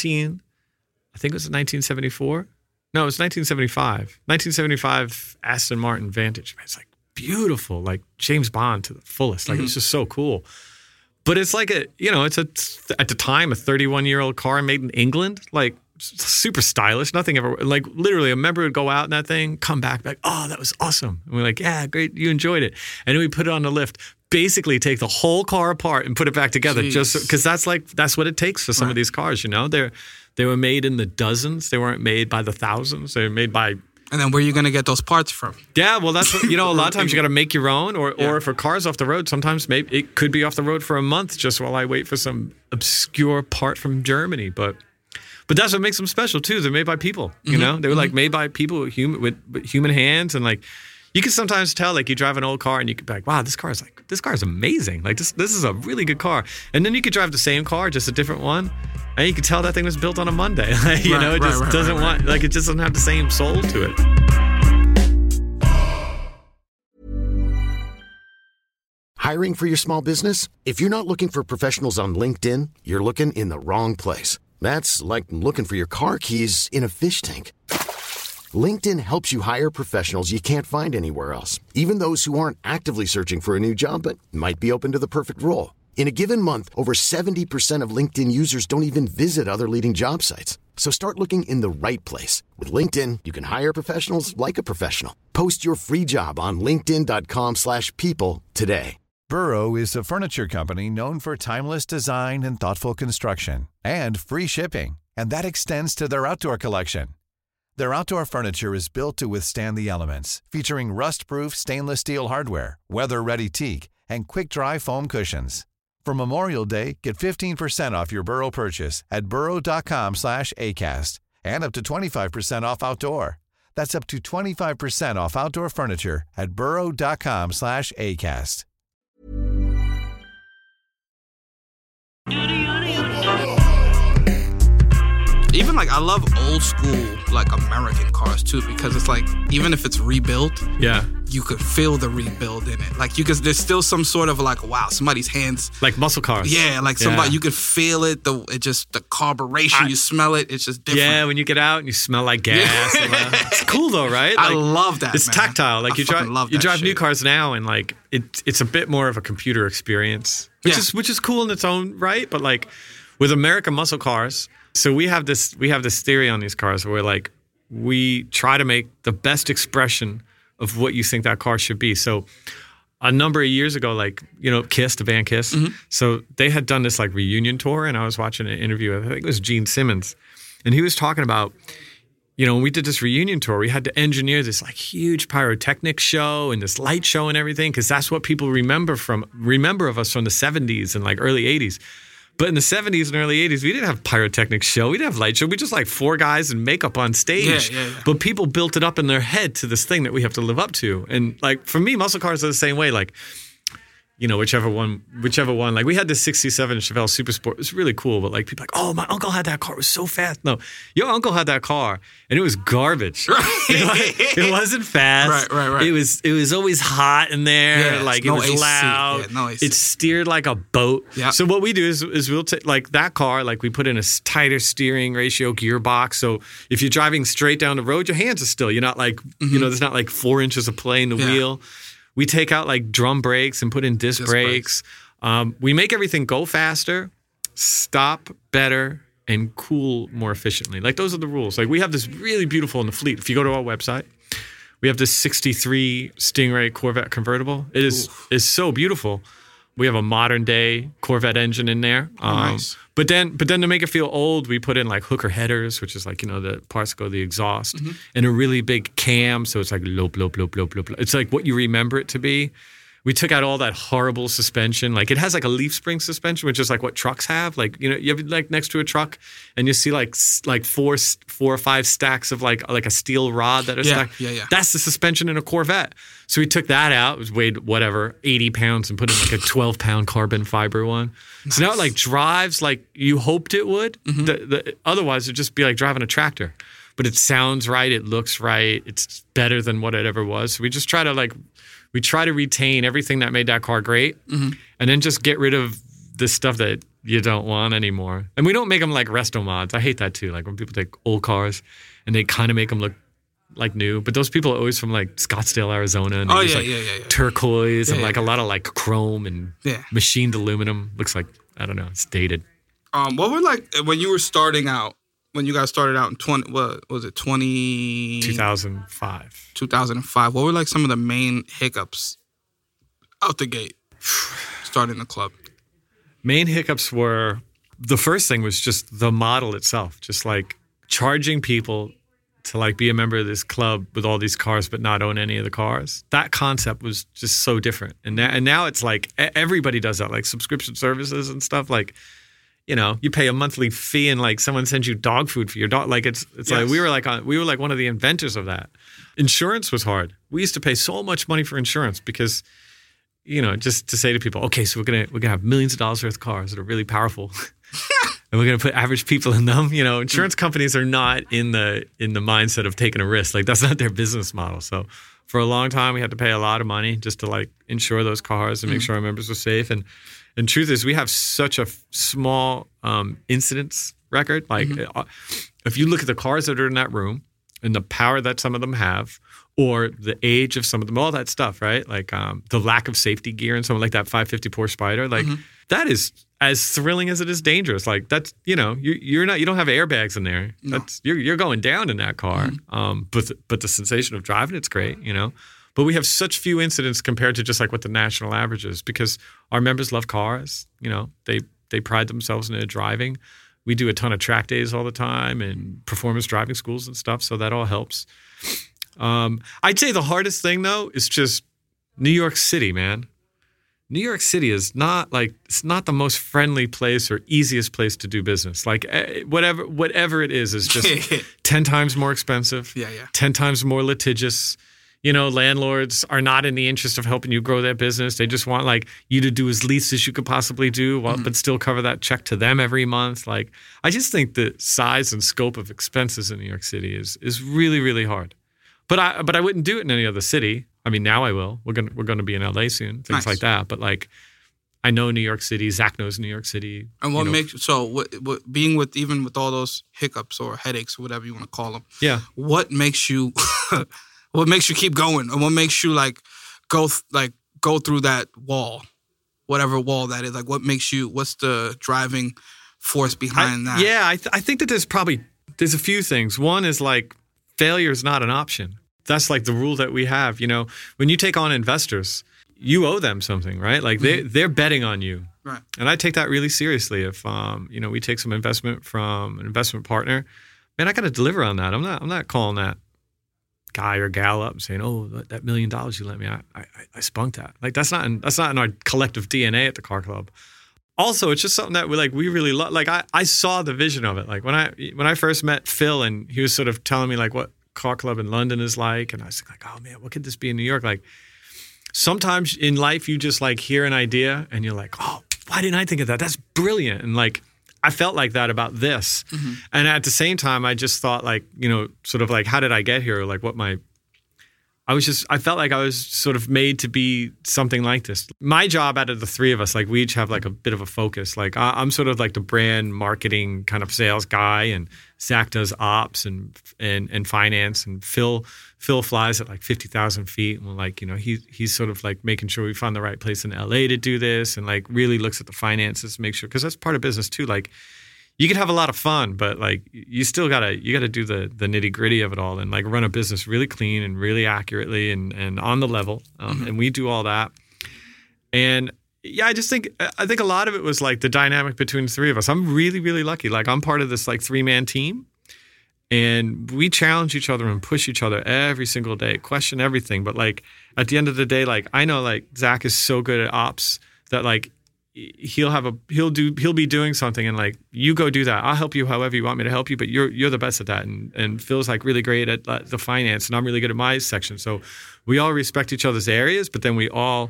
1974. No, it was 1975. 1975 Aston Martin Vantage. Man, it's like beautiful, like James Bond to the fullest. Like it's just so cool. But it's like at the time a 31-year-old car made in England, like super stylish. Nothing ever, like literally a member would go out in that thing, come back, like, oh, that was awesome. And we're like, yeah, great, you enjoyed it. And then we put it on the lift. Basically take the whole car apart and put it back together. Jeez. Just because that's what it takes for some of these cars, you know? They were made in the dozens. They weren't made by the thousands. They were made by... And then where are you going to get those parts from? Yeah, well, that's what, a lot of times you got to make your own, or if a car's off the road, sometimes maybe it could be off the road for a month just while I wait for some obscure part from Germany. But that's what makes them special too. They're made by people, you know? They were like made by people with human hands, and like you can sometimes tell, like you drive an old car and you could be like, wow, this car is amazing. Like this is a really good car. And then you could drive the same car, just a different one, and you could tell that thing was built on a Monday. Like, it just doesn't it just doesn't have the same soul to it. Hiring for your small business? If you're not looking for professionals on LinkedIn, you're looking in the wrong place. That's like looking for your car keys in a fish tank. LinkedIn helps you hire professionals you can't find anywhere else, even those who aren't actively searching for a new job but might be open to the perfect role. In a given month, over 70% of LinkedIn users don't even visit other leading job sites. So start looking in the right place. With LinkedIn, you can hire professionals like a professional. Post your free job on linkedin.com/people today. Burrow is a furniture company known for timeless design and thoughtful construction, and free shipping, and that extends to their outdoor collection. Their outdoor furniture is built to withstand the elements, featuring rust-proof stainless steel hardware, weather-ready teak, and quick-dry foam cushions. For Memorial Day, get 15% off your Burrow purchase at burrow.com/acast, and up to 25% off outdoor. That's up to 25% off outdoor furniture at burrow.com/acast. Even like I love old school like American cars too, because it's like even if it's rebuilt, you could feel the rebuild in it. Like there's still some sort of like, wow, somebody's hands, like muscle cars. Yeah, like somebody you could feel it. The carburation, you smell it. It's just different. Yeah, when you get out and you smell like gas. It's cool though, right? Like, I love that. It's tactile. Like you drive new cars now, and like it's a bit more of a computer experience, which is cool in its own right. But like with American muscle cars, So we have this theory on these cars where like we try to make the best expression of what you think that car should be. So a number of years ago, like, you know, Kiss, the band Kiss. Mm-hmm. So they had done this like reunion tour, and I was watching an interview. I think it was Gene Simmons, and he was talking about, you know, when we did this reunion tour, we had to engineer this like huge pyrotechnic show and this light show and everything, because that's what people remember of us from the 70s and like early 80s. But in the 70s and early 80s, we didn't have pyrotechnic show. We didn't have light show. We just like 4 guys in makeup on stage. Yeah. But people built it up in their head to this thing that we have to live up to. And like for me, muscle cars are the same way. Like, you know, whichever one. Like we had this 67 Chevelle Super Sport. It was really cool. But like people like, oh, my uncle had that car. It was so fast. No, your uncle had that car and it was garbage. It wasn't fast. Right. It was always hot in there. Yeah, like it was AC. loud. Yeah, no AC. It steered like a boat. Yeah. So what we do is we'll take like that car, like we put in a tighter steering ratio gearbox. So if you're driving straight down the road, your hands are still. You're not like, you know, there's not like 4 inches of play in the wheel. We take out like drum brakes and put in disc brakes. We make everything go faster, stop better, and cool more efficiently. Like those are the rules. Like we have this really beautiful in the fleet. If you go to our website, we have this 63 Stingray Corvette convertible. It is so beautiful. We have a modern day Corvette engine in there. Nice. But then to make it feel old, we put in like hooker headers, which is like, you know, the parts that go to the exhaust, and a really big cam. So it's like lope. It's like what you remember it to be. We took out all that horrible suspension. Like it has like a leaf spring suspension, which is like what trucks have. Like, you know, you have like next to a truck and you see like 4 or 5 stacks of like a steel rod that are stacked. Yeah. That's the suspension in a Corvette. So we took that out. It was weighed 80 pounds and put in like a 12-pound carbon fiber one. Nice. So now it like drives like you hoped it would. Otherwise it'd just be like driving a tractor. But it sounds right. It looks right. It's better than what it ever was. So we just try to retain everything that made that car great, and then just get rid of the stuff that you don't want anymore. And we don't make them like resto mods. I hate that too. Like when people take old cars and they kind of make them look like new. But those people are always from like Scottsdale, Arizona. And turquoise and like a lot of like chrome and machined aluminum. Looks like, I don't know, it's dated. What were like when you were starting out? When you guys started out in 2005. 2005. What were like some of the main hiccups out the gate starting the club? Main hiccups were, the first thing was just the model itself. Just like charging people to like be a member of this club with all these cars but not own any of the cars. That concept was just so different. And now it's like everybody does that, like subscription services and stuff. Like, you know, you pay a monthly fee and like someone sends you dog food for your dog. Like it's like we were like one of the inventors of that. Insurance was hard. We used to pay so much money for insurance because, you know, just to say to people, okay, so we're gonna have millions of dollars worth of cars that are really powerful, and we're gonna put average people in them. You know, insurance companies are not in the mindset of taking a risk. Like that's not their business model. So for a long time, we had to pay a lot of money just to like insure those cars and make sure our members were safe. And truth is, we have such a small incidents record. Like, if you look at the cars that are in that room and the power that some of them have, or the age of some of them, all that stuff, right? Like the lack of safety gear in something like that 550 Porsche Spyder, like that is as thrilling as it is dangerous. Like that's, you know, you don't have airbags in there. No. That's you're going down in that car. But the sensation of driving, it's great, you know. But we have such few incidents compared to just like what the national average is because our members love cars. You know, they pride themselves in their driving. We do a ton of track days all the time and performance driving schools and stuff, so that all helps. I'd say the hardest thing though is just New York City, man. New York City is not like, it's not the most friendly place or easiest place to do business. Like whatever it is just 10 times more expensive, 10 times more litigious. You know, landlords are not in the interest of helping you grow their business. They just want like you to do as least as you could possibly do, but still cover that check to them every month. Like, I just think the size and scope of expenses in New York City is really, really hard. But I wouldn't do it in any other city. I mean, now I will. We're gonna be in LA soon, things like that. But like, I know New York City. Zach knows New York City. And what makes what being with even with all those hiccups or headaches or whatever you want to call them? Yeah. What makes you What makes you keep going, and what makes you like go through that wall, whatever wall that is? Like, what makes you? What's the driving force behind that. Yeah, I think that there's a few things. One is like failure is not an option. That's like the rule that we have. You know, when you take on investors, you owe them something, right? Like they're betting on you. Right. And I take that really seriously. If we take some investment from an investment partner, man, I got to deliver on that. I'm not calling that guy or gal up and saying, "Oh, that $1 million you lent me, I spunked that." Like that's not in our collective DNA at the Car Club. Also, it's just something that we really love. Like I saw the vision of it. Like when I first met Phil and he was sort of telling me like what Car Club in London is like, and I was like, "Oh man, what could this be in New York?" Like sometimes in life you just like hear an idea and you're like, "Oh, why didn't I think of that? That's brilliant." And like I felt like that about this. Mm-hmm. And at the same time, I just thought like, sort of like, how did I get here? Like I felt like I was sort of made to be something like this. My job out of the three of us, like we each have like a bit of a focus. Like I'm sort of like the brand marketing kind of sales guy, and Zach does ops and finance, and Phil flies at like 50,000 feet. And like, he's sort of like making sure we find the right place in LA to do this, and like really looks at the finances, make sure, because that's part of business too. Like you can have a lot of fun, but like you still gotta do the nitty gritty of it all, and like run a business really clean and really accurately and on the level. And we do all that. And yeah, I think a lot of it was like the dynamic between the three of us. I'm really, really lucky. Like I'm part of this like 3-man team, and we challenge each other and push each other every single day, question everything. But like at the end of the day, like I know like Zach is so good at ops that like he'll be doing something and like you go do that. I'll help you however you want me to help you, but you're the best at that. And Phil's like really great at the finance, and I'm really good at my section. So we all respect each other's areas, but then we all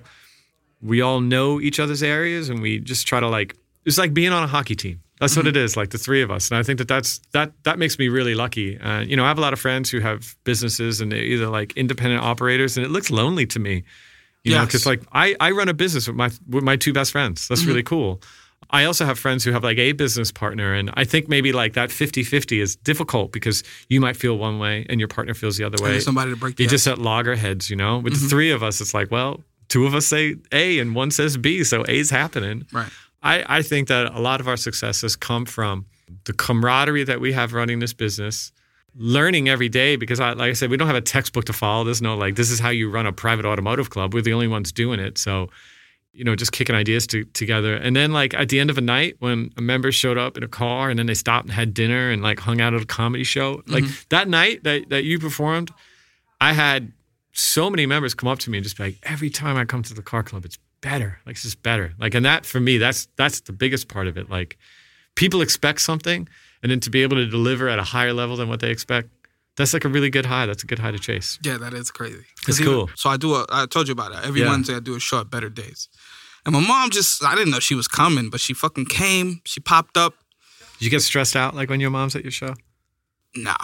know each other's areas, and we just try to like, it's like being on a hockey team. That's what it is, like the three of us. And I think that makes me really lucky. I have a lot of friends who have businesses and they're either like independent operators, and it looks lonely to me. You know, because like I run a business with my two best friends. That's really cool. I also have friends who have like a business partner, and I think maybe like that 50-50 is difficult because you might feel one way and your partner feels the other way. Somebody to break. You just at loggerheads, With the three of us, it's like, well, two of us say A and one says B, so A's happening. Right. I think that a lot of our successes come from the camaraderie that we have running this business. Learning every day, because like I said, we don't have a textbook to follow. There's no like, this is how you run a private automotive club. We're the only ones doing it. So, just kicking ideas together. And then like at the end of a night when a member showed up in a car and then they stopped and had dinner and like hung out at a comedy show, like that night that you performed, I had so many members come up to me and just be like, every time I come to the Car Club, it's better. Like it's just better. Like, and that for me, that's the biggest part of it. Like people expect something, and then to be able to deliver at a higher level than what they expect, that's like a really good high. That's a good high to chase. Yeah, that is crazy. It's cool. So I told you about it. Every Wednesday I do a show at Better Days. And my mom I didn't know she was coming, but she fucking came. She popped up. Did you get stressed out like when your mom's at your show? No.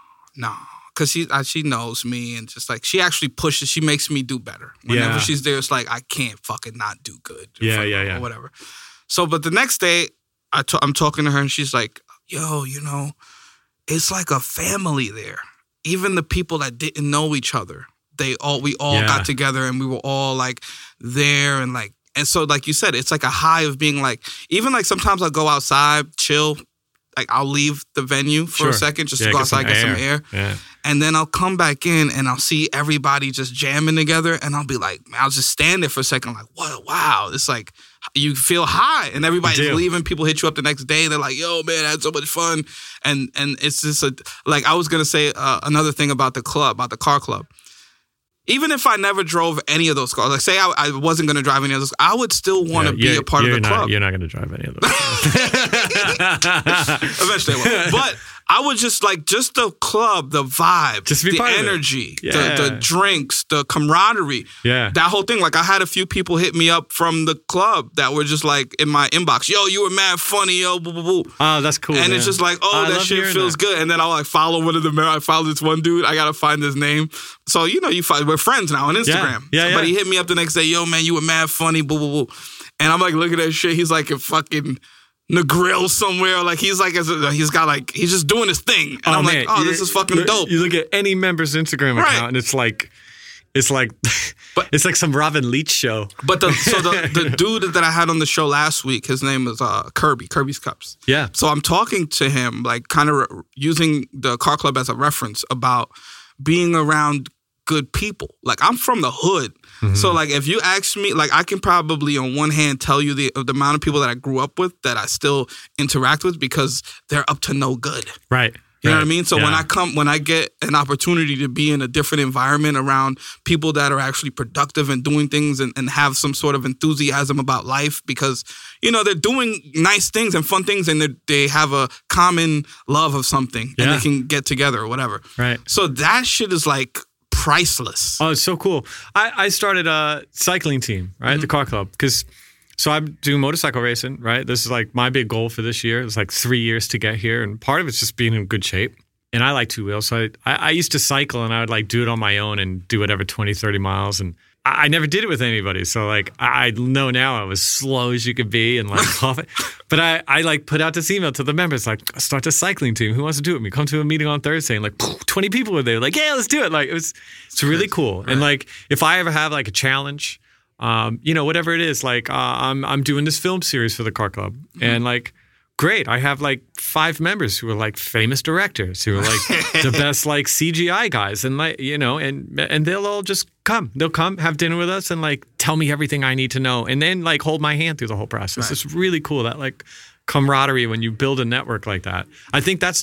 Because she knows me, and just like she actually pushes, she makes me do better. Whenever she's there, it's like I can't fucking not do good. Or whatever. So, but the next day, I'm talking to her, and she's like, yo, it's like a family there. Even the people that didn't know each other, we all got together, and we were all like there, and so like you said, it's like a high of being like, even like sometimes I'll go outside, chill, like I'll leave the venue for a second just to go outside, get some air. Yeah. And then I'll come back in and I'll see everybody just jamming together, and I'll be like, man, I'll just stand there for a second like, what? Wow. It's like, you feel high, and everybody's leaving. People hit you up the next day. They're like, yo, man, I had so much fun. And it's just like, I was going to say another thing about the Car Club. Even if I never drove any of those cars, like say I wasn't going to drive any of those, I would still want to be a part of the club. You're not going to drive any of those. Eventually I will. But I would just like, just the club, the vibe, just be the energy, the drinks, the camaraderie. Yeah. That whole thing. Like I had a few people hit me up from the club that were just like in my inbox, yo, you were mad funny, yo, boo, boo, boo. Oh, that's cool. And it's just like, that shit feels good. And then I'll like follow one of them. I follow this one dude. I got to find his name. So, we're friends now on Instagram. But he hit me up the next day, yo, man, you were mad funny, boo, boo, boo. And I'm like, look at that shit. He's like a fucking Negril somewhere. Like he's just doing his thing. And I'm like, this is fucking dope. You look at any member's Instagram account and it's like it's like it's like some Robin Leach show. But the dude that I had on the show last week, his name is Kirby's Cups. Yeah. So I'm talking to him, like kind of using the car club as a reference about being around good people. Like, I'm from the hood. Mm-hmm. So, like, if you ask me, like, I can probably on one hand tell you the amount of people that I grew up with that I still interact with because they're up to no good. Right. You know what I mean? So when I get an opportunity to be in a different environment around people that are actually productive and doing things and have some sort of enthusiasm about life because, you know, they're doing nice things and fun things and they have a common love of something and they can get together or whatever. Right. So that shit is like priceless. Oh, it's so cool. I started a cycling team, right? The car club. So I'm doing motorcycle racing, right? This is like my big goal for this year. It's like 3 years to get here. And part of it's just being in good shape. And I like two wheels. So I used to cycle and I would like do it on my own and do whatever 20, 30 miles. And I never did it with anybody. So like I know now I was slow as you could be and like coughing. But I like put out this email to the members like, start a cycling team. Who wants to do it with me? Come to a meeting on Thursday. And like 20 people were there. Like, yeah, let's do it. Like it's really cool. Right. And like if I ever have like a challenge, you know, whatever it is, like I'm doing this film series for the car club, and like, great, I have like 5 members who are like famous directors who are like the best like CGI guys, and like, you know, and they'll all just come. They'll come have dinner with us and like tell me everything I need to know, and then like hold my hand through the whole process. Right. It's really cool, that like camaraderie when you build a network like that. I think that's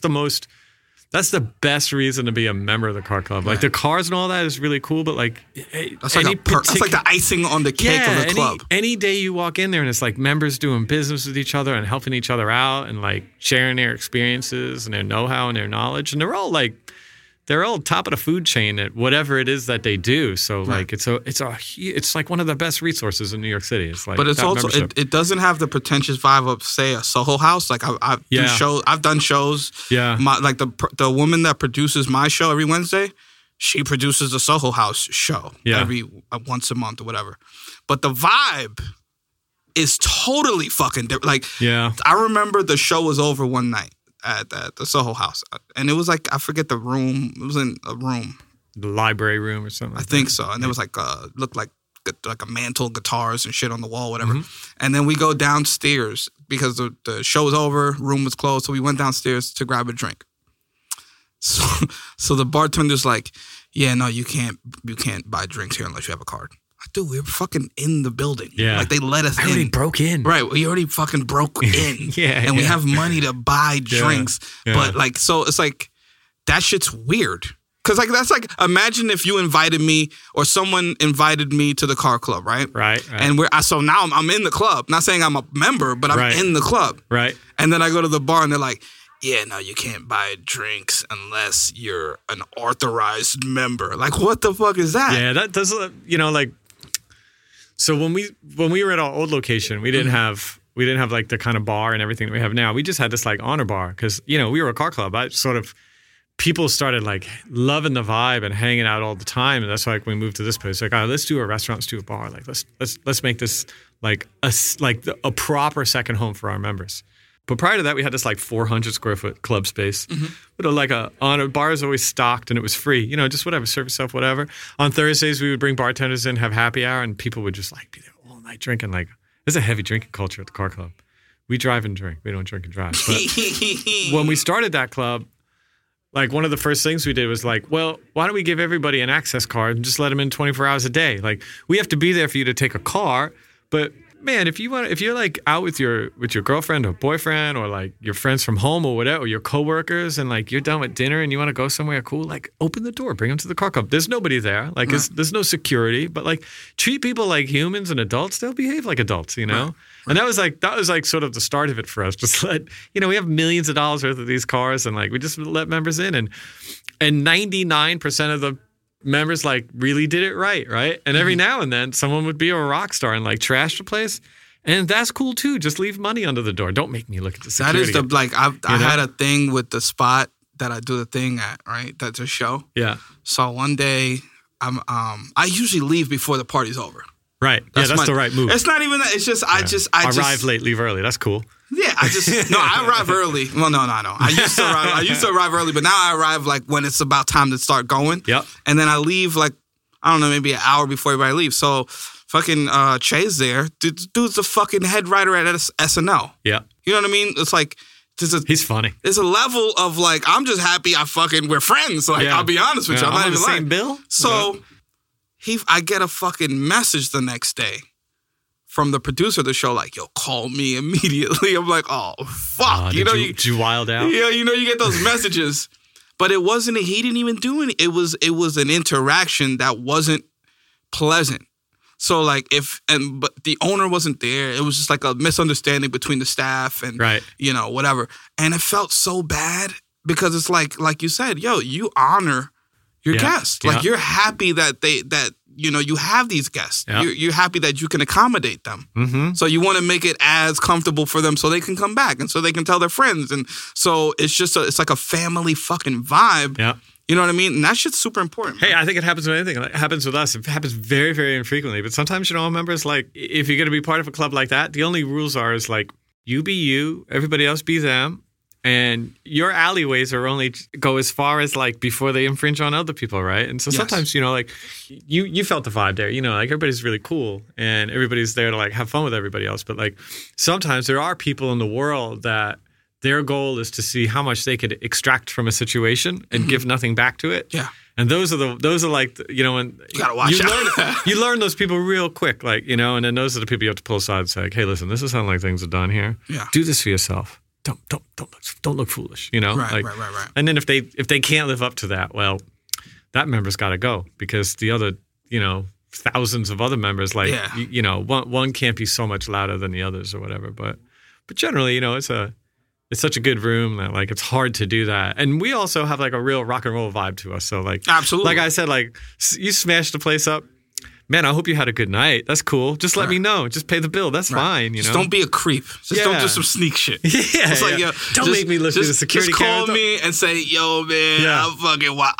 the best reason to be a member of the car club. Like the cars and all that is really cool, but like that's like the icing on the cake of the club. Any day you walk in there and it's like members doing business with each other and helping each other out and like sharing their experiences and their know-how and their knowledge, and they're all top of the food chain at whatever it is that they do. So like it's like one of the best resources in New York City. It's like, but it's also it doesn't have the pretentious vibe of say a Soho House. Like I've done shows. Yeah, like the woman that produces my show every Wednesday, she produces the Soho House show every once a month or whatever. But the vibe is totally fucking different. Like I remember the show was over one night at the Soho House, and it was like, I forget the room. It was in a room, the library room or something. I think so. And there was like looked like a mantle, guitars and shit on the wall, whatever. Mm-hmm. And then we go downstairs because the show was over, room was closed, so we went downstairs to grab a drink. So the bartender's like, "Yeah, no, you can't buy drinks here unless you have a card." Dude, we were fucking in the building. Yeah. Like, they let us in. I already broke in. Right. We already fucking broke in. And we have money to buy drinks. Yeah. But, like, so it's like, that shit's weird. Because, like, that's like, imagine if you invited me or someone invited me to the car club, right? Right. And so now I'm in the club. Not saying I'm a member, but I'm in the club. Right. And then I go to the bar and they're like, "Yeah, no, you can't buy drinks unless you're an authorized member." Like, what the fuck is that? Yeah, that does, you know, like, so when we were at our old location, we didn't have like the kind of bar and everything that we have now. We just had this like honor bar because, you know, we were a car club. People started like loving the vibe and hanging out all the time, and that's why like we moved to this place. Like, oh, let's do a restaurant, let's do a bar. Like, let's make this like a proper second home for our members. But prior to that, we had this like 400 square foot club space. Mm-hmm. But like a bar is always stocked and it was free. You know, just whatever, serve yourself, whatever. On Thursdays, we would bring bartenders in, have happy hour, and people would just like be there all night drinking. Like, there's a heavy drinking culture at the car club. We drive and drink. We don't drink and drive. But when we started that club, like one of the first things we did was like, well, why don't we give everybody an access card and just let them in 24 hours a day? Like, we have to be there for you to take a car, but man, if you're like out with your girlfriend or boyfriend or like your friends from home or whatever, or your coworkers, and like you're done with dinner and you want to go somewhere cool, like open the door, bring them to the car club. There's nobody there. Like there's no security, but like treat people like humans and adults. They'll behave like adults, you know? Right. And that was like sort of the start of it for us. Just let, you know, we have millions of dollars worth of these cars, and like we just let members in, and 99% of the members like really did it right? And every now and then someone would be a rock star and like trash the place, and that's cool too. Just leave money under the door. Don't make me look at the security. That is the, like, I had a thing with the spot that I do the thing at, right? That's a show. Yeah. So one day I usually leave before the party's over. Right. That's the right move. It's not even that. It's just I arrive late, leave early. That's cool. Yeah, I arrive early. Well, no. I used to arrive early, but now I arrive like when it's about time to start going. Yep. And then I leave like I don't know, maybe an hour before everybody leaves. So fucking Che's there. Dude's the fucking head writer at SNL. Yeah. You know what I mean? It's like, he's funny. There's a level of like, I'm just happy we're friends. Like, I'll be honest with you. I'm not on even the lying. same bill. So I get a fucking message the next day from the producer of the show, like, yo, call me immediately. I'm like, oh, fuck. Did you wild out? Yeah, you get those messages. But it wasn't, he didn't even do any. It was an interaction that wasn't pleasant. So like but the owner wasn't there. It was just like a misunderstanding between the staff and, whatever. And it felt so bad because it's like you said, yo, you honor your guests. Like you're happy that you have these guests. Yeah. You're happy that you can accommodate them. Mm-hmm. So you want to make it as comfortable for them so they can come back and so they can tell their friends. And so it's just it's like a family fucking vibe. Yeah. You know what I mean? And that shit's super important. Hey, I think it happens with anything. It happens with us. It happens very, very infrequently. But sometimes, members, like, if you're going to be part of a club like that, the only rules is like, you be you, everybody else be them. And your alleyways are only go as far as like before they infringe on other people, right? And so sometimes, like you felt the vibe there, like everybody's really cool and everybody's there to like have fun with everybody else. But like sometimes there are people in the world that their goal is to see how much they could extract from a situation and give nothing back to it. Yeah. And those are like, when you gotta watch out. You learn those people real quick, like, and then those are the people you have to pull aside and say, like, hey, listen, this is how like things are done here. Yeah. Do this for yourself. Don't look foolish, Right. And then if they can't live up to that, well, that member's got to go because the other, thousands of other members, like, one can't be so much louder than the others or whatever. But generally, it's such a good room that like it's hard to do that. And we also have like a real rock and roll vibe to us. So like, absolutely, like I said, like you smashed the place up. Man, I hope you had a good night. That's cool. Just let me know. Just pay the bill. That's fine. Just don't be a creep. Just don't do some sneak shit. Yeah. It's like, don't make me look through the security camera. Just call me and say, yo, man, I'm fucking wild.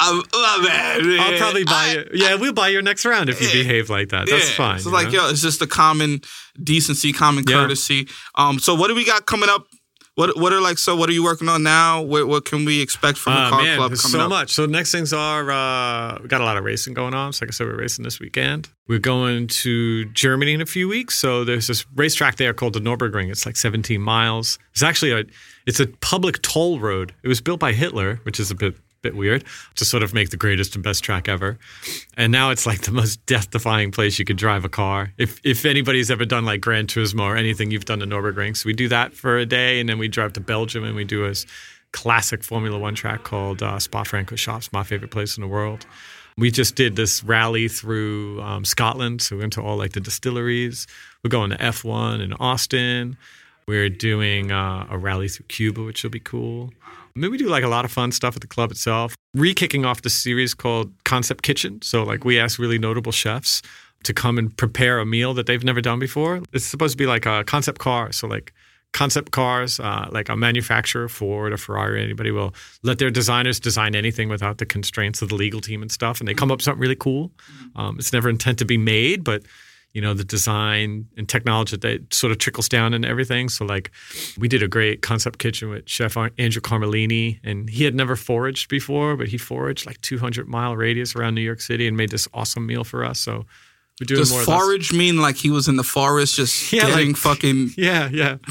Man. I'll probably buy you. Yeah, we'll buy your next round if you behave like that. That's fine. So like, it's just a common decency, common courtesy. So what do we got coming up? What are you working on now? What can we expect from the car club coming up? So much. So next things are, we got a lot of racing going on. So like I said, we're racing this weekend. We're going to Germany in a few weeks. So there's this racetrack there called the Nürburgring. It's like 17 miles. It's actually it's a public toll road. It was built by Hitler, which is a bit weird, to sort of make the greatest and best track ever. And now it's like the most death-defying place you could drive a car. If anybody's ever done like Gran Turismo or anything, you've done the Nürburgring. So we do that for a day, and then we drive to Belgium and we do a classic Formula One track called Spa-Francorchamps, my favorite place in the world. We just did this rally through Scotland, so we went to all like the distilleries. We're going to F1 in Austin. We're doing a rally through Cuba, which will be cool. Maybe we do like a lot of fun stuff at the club itself. Re-kicking off the series called Concept Kitchen. So like we ask really notable chefs to come and prepare a meal that they've never done before. It's supposed to be like a concept car. So like concept cars, like a manufacturer, Ford or Ferrari, anybody will let their designers design anything without the constraints of the legal team and stuff. And they come up with something really cool. It's never intended to be made, but the design and technology that sort of trickles down into everything. So like we did a great concept kitchen with Chef Andrew Carmelini, and he had never foraged before, but he foraged like 200-mile radius around New York City and made this awesome meal for us. So we're doing more of this. Does forage mean like he was in the forest just getting fucking... Yeah.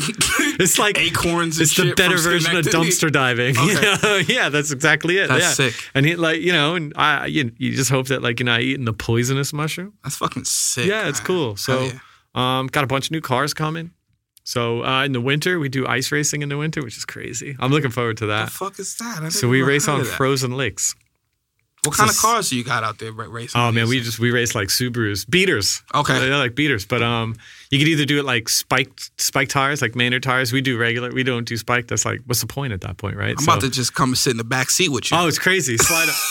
It's like acorns and it's the better version of dumpster diving. Okay. Yeah, that's exactly it. That's sick. And he like, and you just hope that like you're not eating the poisonous mushroom. That's fucking sick. Yeah, it's cool. So got a bunch of new cars coming. So in the winter, we do ice racing in the winter, which is crazy. I'm looking forward to that. What the fuck is that? So we race on frozen lakes. What kind of cars do you got out there racing? Oh man, we race like Subarus, beaters. Okay, they're like beaters, but you could either do it like spike tires, like Maynard tires. We do regular. We don't do spike. That's like, what's the point at that point, right? I'm about to just come and sit in the back seat with you. Oh, it's crazy. Slide up.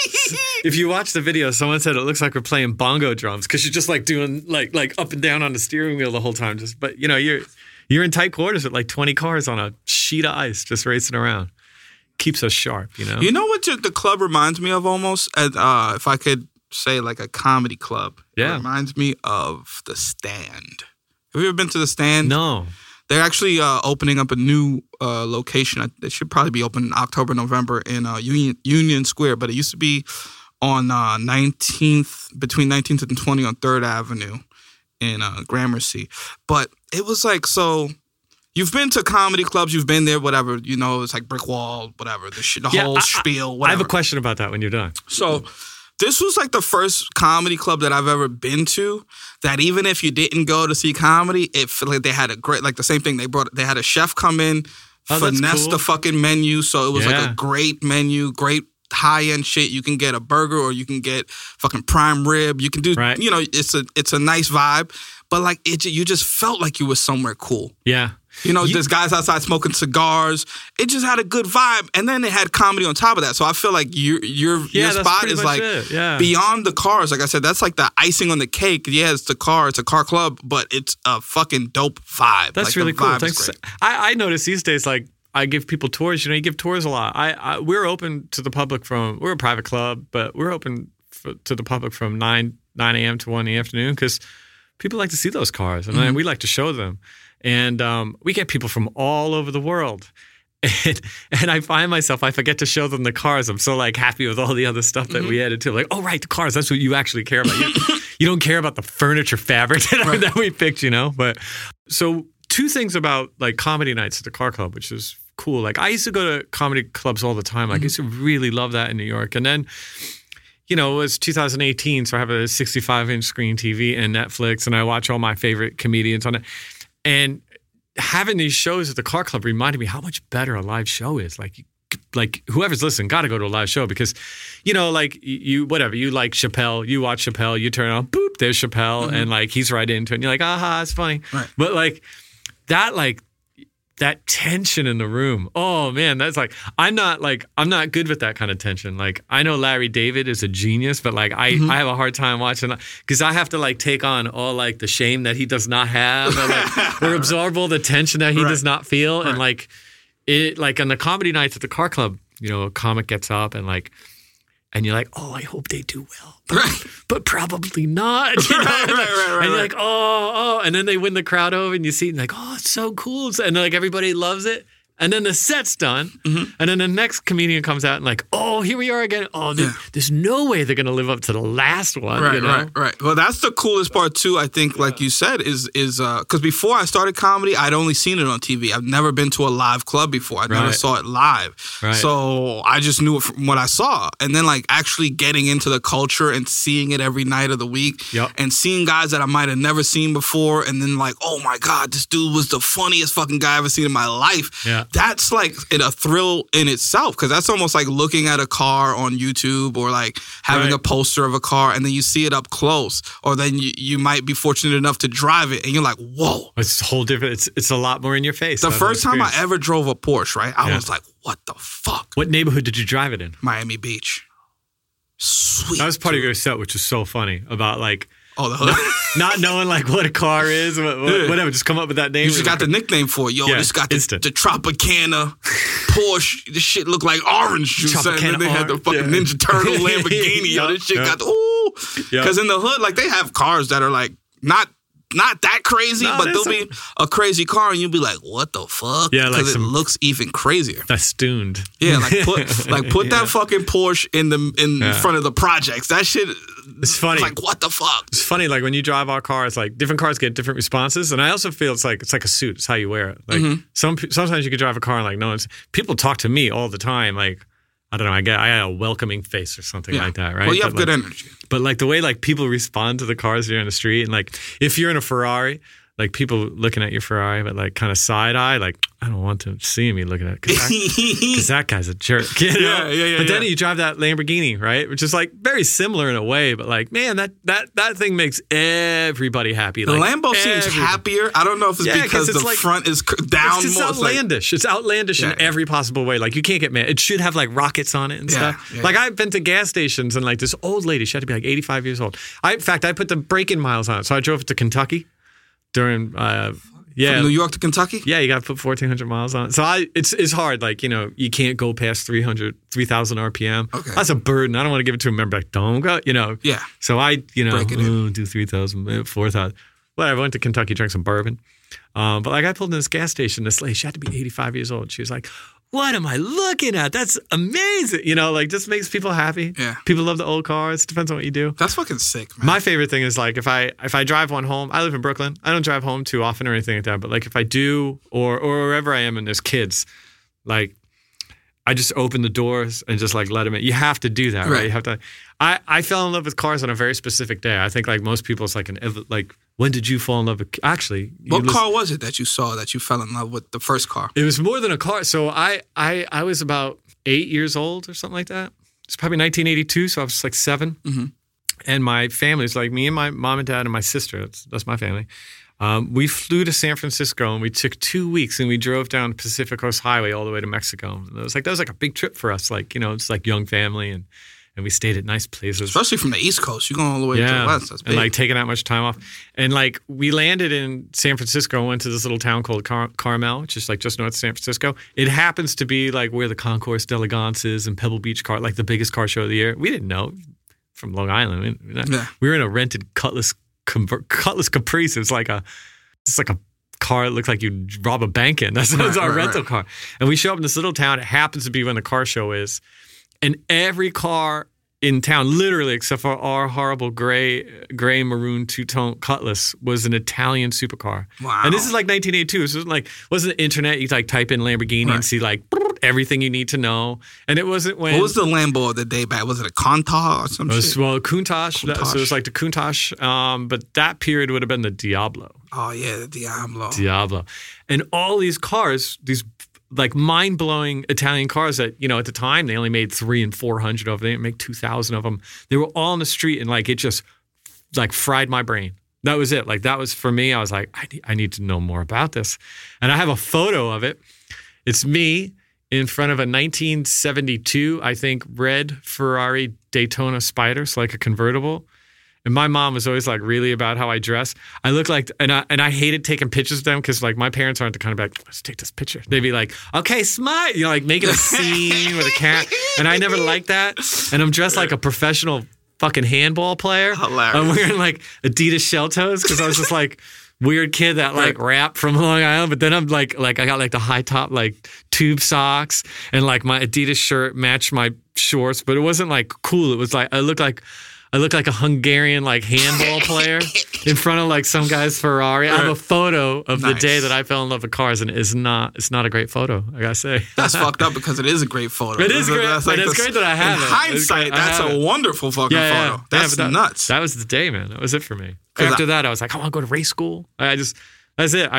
If you watch the video, someone said it looks like we're playing bongo drums because you're just like doing like up and down on the steering wheel the whole time. But you're in tight quarters with like 20 cars on a sheet of ice just racing around. Keeps us sharp, You know what the club reminds me of almost? If I could say like a comedy club. Yeah. It reminds me of The Stand. Have you ever been to The Stand? No. They're actually opening up a new location. It should probably be open in October, November in Union Square, but it used to be on 19th, between 19th and 20th on 3rd Avenue in Gramercy. But it was like, so you've been to comedy clubs, you've been there, whatever, you know, it's like brick wall, whatever, the whole spiel, whatever. I have a question about that when you're done. So this was like the first comedy club that I've ever been to that even if you didn't go to see comedy, it felt like they had a great, like the same thing, they had a chef come in, finesse the fucking menu, so it was like a great menu, great high-end shit. You can get a burger or you can get fucking prime rib. You can do, you know, it's a nice vibe. But like you just felt like you were somewhere cool. Yeah. You know, there's guys outside smoking cigars. It just had a good vibe. And then it had comedy on top of that. So I feel like your spot is like beyond the cars. Like I said, that's like the icing on the cake. Yeah, it's a car club, but it's a fucking dope vibe. That's like, really cool. Thanks. I notice these days, like, I give people tours. You know, you give tours a lot. We're open to the public we're a private club, but we're open to the public from 9 a.m. to 1 in the afternoon because people like to see those cars, and we like to show them. And we get people from all over the world. And I find myself, I forget to show them the cars. I'm so like happy with all the other stuff that we added to. Like, oh, right, the cars. That's what you actually care about. You don't care about the furniture fabric that we picked, you know? But so 2 things about like comedy nights at the Car Club, which is cool. Like I used to go to comedy clubs all the time. Like I used to really love that in New York. And then, you know, it was 2018, so I have a 65-inch screen TV and Netflix, and I watch all my favorite comedians on it. And having these shows at the Car Club reminded me how much better a live show is. Like whoever's listening, got to go to a live show because, you know, like you like Chappelle, you watch Chappelle, you turn on, boop, there's Chappelle, and like he's right into it, and you're like, aha, it's funny. Right. But that tension in the room, oh man, that's like I'm not good with that kind of tension. Like I know Larry David is a genius, but like I have a hard time watching because I have to like take on all like the shame that he does not have, or absorb all the tension that he does not feel, and like it, like on the comedy nights at the Car Club, you know, a comic gets up and like. And you're like, oh, I hope they do well, but probably not. You know? Right. And you're like, oh, and then they win the crowd over, and you see, and like, oh, it's so cool, and like everybody loves it. And then the set's done, and then the next comedian comes out and like, oh, here we are again. Oh, there's no way they're going to live up to the last one. Right, you know? right. Well, that's the coolest part too, I think, like you said, is because before I started comedy, I'd only seen it on TV. I've never been to a live club before. I never saw it live. Right. So I just knew it from what I saw. And then like actually getting into the culture and seeing it every night of the week and seeing guys that I might have never seen before, and then like, oh my God, this dude was the funniest fucking guy I've ever seen in my life. Yeah. That's like a thrill in itself, because that's almost like looking at a car on YouTube or like having a poster of a car and then you see it up close, or then you might be fortunate enough to drive it and you're like, whoa. It's a whole different, it's a lot more in your face. The first time I ever drove a Porsche, right, I was like, what the fuck? What neighborhood did you drive it in? Miami Beach. Sweet. That was part of your set, which is so funny, about like, oh, the hood? Not knowing like what a car is, whatever. Just come up with that name. You just got the nickname for it. Yo, this got the Tropicana Porsche. This shit looked like orange juice. And then they had the fucking Ninja Turtle Lamborghini. Yo, this shit got the because in the hood, like they have cars that are like not that crazy, but there'll be a crazy car and you'll be like, what the fuck? Yeah, like it looks even crazier. Festooned. Yeah, like put that fucking Porsche in front of the projects. That shit. It's funny. It's like, what the fuck? It's funny, like when you drive our car, it's like different cars get different responses, and I also feel it's like a suit. It's how you wear it. Like sometimes you could drive a car and like no one's. People talk to me all the time, like I don't know. I got a welcoming face or something like that, right? Well, you have good energy. But like the way like people respond to the cars you're in the street, and like if you're in a Ferrari, like people looking at your Ferrari, but like kind of side eye, like I don't want them seeing me looking at it because that guy's a jerk. You know? Yeah. But then you drive that Lamborghini, right? Which is like very similar in a way, but like man, that thing makes everybody happy. The like, Lambo seems happier. I don't know if it's because the front is down it's more. Outlandish. It's outlandish in every possible way. Like you can't get mad. It should have like rockets on it and stuff. Like I've been to gas stations and like this old lady, she had to be like 85 years old. In fact, I put the break-in miles on it, so I drove it to Kentucky. During from New York to Kentucky? Yeah, you got to put 1,400 miles on it. So it's hard. Like, you know, you can't go past 3,000 RPM. Okay. That's a burden. I don't want to give it to a member. Like, don't go, you know. Yeah. So I, do 3,000, 4,000. Whatever. I went to Kentucky, drank some bourbon. But like I pulled in this gas station. This lady, she had to be 85 years old. She was like, what am I looking at? That's amazing. You know, like just makes people happy. Yeah. People love the old cars. Depends on what you do. That's fucking sick, man. My favorite thing is like if I drive one home, I live in Brooklyn. I don't drive home too often or anything like that. But like if I do or wherever I am and there's kids, like I just open the doors and just like let them in. You have to do that, right? You have to. I fell in love with cars on a very specific day. I think like most people, it's like when did you fall in love with? Actually, what car was it that you saw that you fell in love with? The first car. It was more than a car. So I was about 8 years old or something like that. It's probably 1982, so I was like 7. Mm-hmm. And my family's like me and my mom and dad and my sister. That's my family. We flew to San Francisco and we took 2 weeks and we drove down the Pacific Coast Highway all the way to Mexico. And that was like a big trip for us. Like, you know, it's like young family and we stayed at nice places. Especially from the East Coast. You're going all the way to the West. That's big. And like taking that much time off. And like we landed in San Francisco and went to this little town called Carmel, which is like just north of San Francisco. It happens to be like where the Concours d'Elegance is and Pebble Beach car, like the biggest car show of the year. We didn't know. From Long Island. We were in a rented Cutlass Caprice. It's like a car that looked like you'd rob a bank in. That's our rental car. And we show up in this little town. It happens to be when the car show is. And every car in town, literally, except for our horrible gray maroon two-tone Cutlass, was an Italian supercar. Wow. And this is like 1982. So it wasn't the internet. You like type in Lamborghini and see like everything you need to know. And it wasn't when... What was the Lambo of the day back? Was it a Countach or some shit? Well, Countach. So it was like the Countach. But that period would have been the Diablo. Oh, yeah, the Diablo. And all these cars, these like mind-blowing Italian cars that, you know, at the time, they only made 300 and 400 of them. They didn't make 2,000 of them. They were all on the street and like it just like fried my brain. That was it. Like that was for me. I was like, I need to know more about this. And I have a photo of it. It's me in front of a 1972, I think, red Ferrari Daytona Spider, so like a convertible. And my mom was always like really about how I dress. I look like, and I hated taking pictures of them because like my parents aren't the kind of like, let's take this picture. They'd be like, okay, smile, you know, like making a scene with a cat. And I never liked that. And I'm dressed like a professional fucking handball player. Hilarious. I'm wearing like Adidas shell toes because I was just like weird kid that like rap from Long Island. But then I'm like I got like the high top like tube socks and like my Adidas shirt matched my shorts, but it wasn't like cool. It was like I looked like a Hungarian like handball player in front of like some guy's Ferrari. I have a photo of the day that I fell in love with cars, and it's not a great photo, I gotta say. That's fucked up because it is a great photo. It is great. It's great that I have it. In hindsight, that's a wonderful fucking photo. That's nuts. That was the day, man. That was it for me. After that, I was like, I want to go to race school. That's it.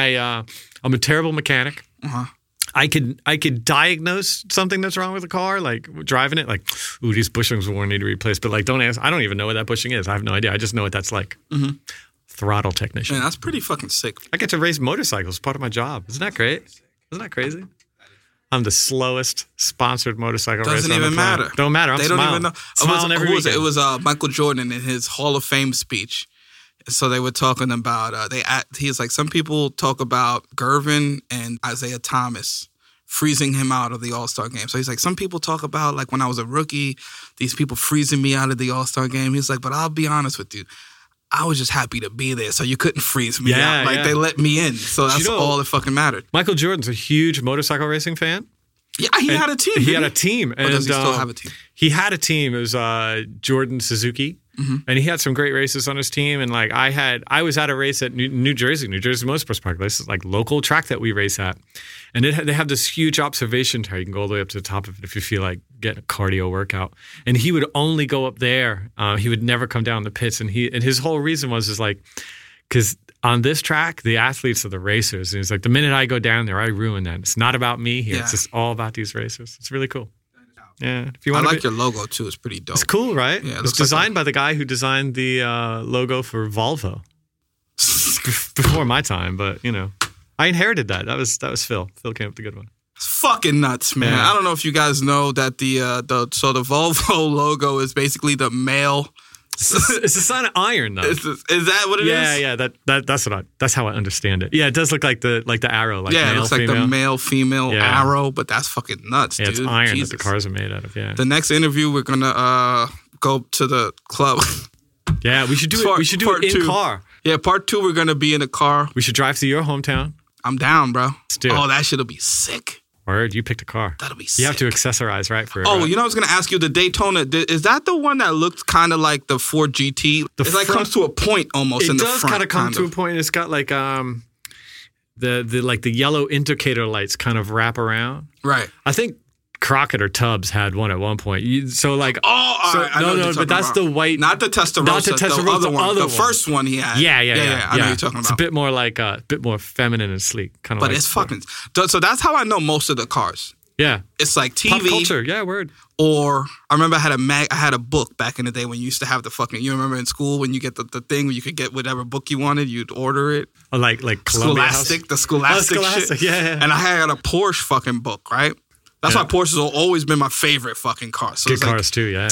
I'm a terrible mechanic. Uh-huh. I could diagnose something that's wrong with the car, like driving it, like, ooh, these bushings will need to be replaced. But like, don't ask. I don't even know what that bushing is. I have no idea. I just know what that's like. Mm-hmm. Throttle technician. Man, that's pretty fucking sick. I get to race motorcycles, part of my job. Isn't that great? Isn't that crazy? I'm the slowest sponsored motorcycle racer. Doesn't even matter. Don't matter. I'm smiling. Don't even know. Smiling every weekend. It was Michael Jordan in his Hall of Fame speech. So they were talking about, he's like, some people talk about Gervin and Isaiah Thomas freezing him out of the All-Star game. So he's like, some people talk about, like, when I was a rookie, these people freezing me out of the All-Star game. He's like, but I'll be honest with you. I was just happy to be there, so you couldn't freeze me out. Like, they let me in. So that's all that fucking mattered. Michael Jordan's a huge motorcycle racing fan. Yeah, he had a team. He had a team. Or does he still have a team? He had a team. It was Jordan Suzuki. Mm-hmm. And he had some great races on his team. And like I was at a race at New Jersey Motorsports Park. This is like local track that we race at. And they have this huge observation tower. You can go all the way up to the top of it if you feel like getting a cardio workout. And he would only go up there. He would never come down the pits. And his whole reason was like, because on this track, the athletes are the racers. And he's like, the minute I go down there, I ruin that. It's not about me here. Yeah. It's just all about these racers. It's really cool. Yeah, if you want. I like your logo too. It's pretty dope. It's cool, right? Yeah, it's designed by the guy who designed the logo for Volvo. Before my time, but you know, I inherited that. That was Phil. Phil came up with a good one. It's fucking nuts, man. Yeah. I don't know if you guys know that the Volvo logo is basically the male. It's a sign of iron, though. Is that what it is? Yeah. That's how I understand it. Yeah, it does look like the arrow, like it looks like female. The male-female arrow, but that's fucking nuts, dude. It's iron that the cars are made out of. Yeah. The next interview, we're gonna go to the club. Yeah, we should do it. We should do it in car. Yeah, part 2, we're gonna be in a car. We should drive to your hometown. I'm down, bro. Let's do it. Oh, that shit'll be sick. Word, you picked a car. That'll be You sick. have to accessorize, right? For Oh, you know, I was going to ask you, the Daytona, is that the one that looks kind of like the Ford GT? It like comes to a point almost in the front. It does kind of come to a point. It's got like the yellow indicator lights kind of wrap around. Right. I think Crockett or Tubbs had one at one point. But that's the white. Not the Testarossa. Not the Testarossa, the other one. the The first one he had. Yeah. I know what you're talking It's about. a bit more like a bit more feminine and sleek, kind of. But like it's fucking. So that's how I know most of the cars. Yeah. It's like TV. Pop culture. Yeah, word. Or I remember I had a book back in the day when you used to have the fucking. You remember in school when you get the thing where you could get whatever book you wanted, you'd order it. Or like Columbia Scholastic, House. the Scholastic shit. Yeah. And I had a Porsche fucking book, right? That's why Porsches have always been my favorite fucking car. So Good cars too, yeah.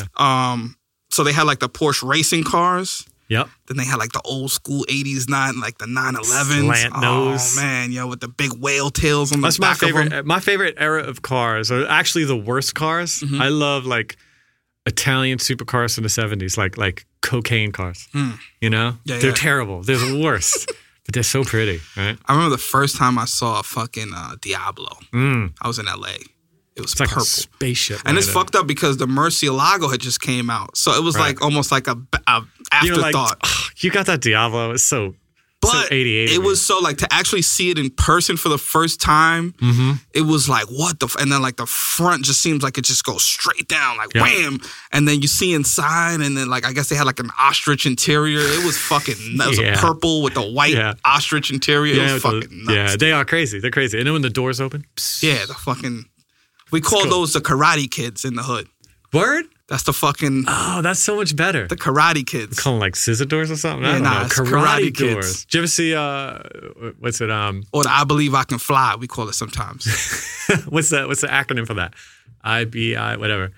So they had like the Porsche racing cars. Yep. Then they had like the old school 80s, like the 911s. Slant nose. Oh man, with the big whale tails on the That's back my of them. favorite. My favorite era of cars are actually the worst cars. Mm-hmm. I love like Italian supercars from the 70s, like cocaine cars. You know? Yeah, They're yeah. terrible. They're the worst. But they're so pretty, right? I remember the first time I saw a fucking Diablo. I was in LA. It was It's like purple. a spaceship. And it's right fucked up because the Murcielago had just came out. So it was Right. like almost like a You're like, afterthought. you got that Diablo. It's so But 88. it was so like to actually see it in person for the first time, it was like, what the and then like the front just seems like it just goes straight down, like wham. And then you see inside, and then like I guess they had like an ostrich interior. It was fucking it was a purple with a white ostrich interior. It was fucking nuts. Yeah, they are crazy. They're crazy. And then when the doors open, Yeah, the fucking we call cool. those the Karate Kids in the hood. word? That's the fucking Oh, that's so much better. the Karate Kids. Call them like scissor doors or something? I Yeah, don't nah, know. it's Karate Karate Kids. doors. Did you ever see, what's it, Or the I Believe I Can Fly, we call it sometimes. what's the acronym for that? IBI, whatever.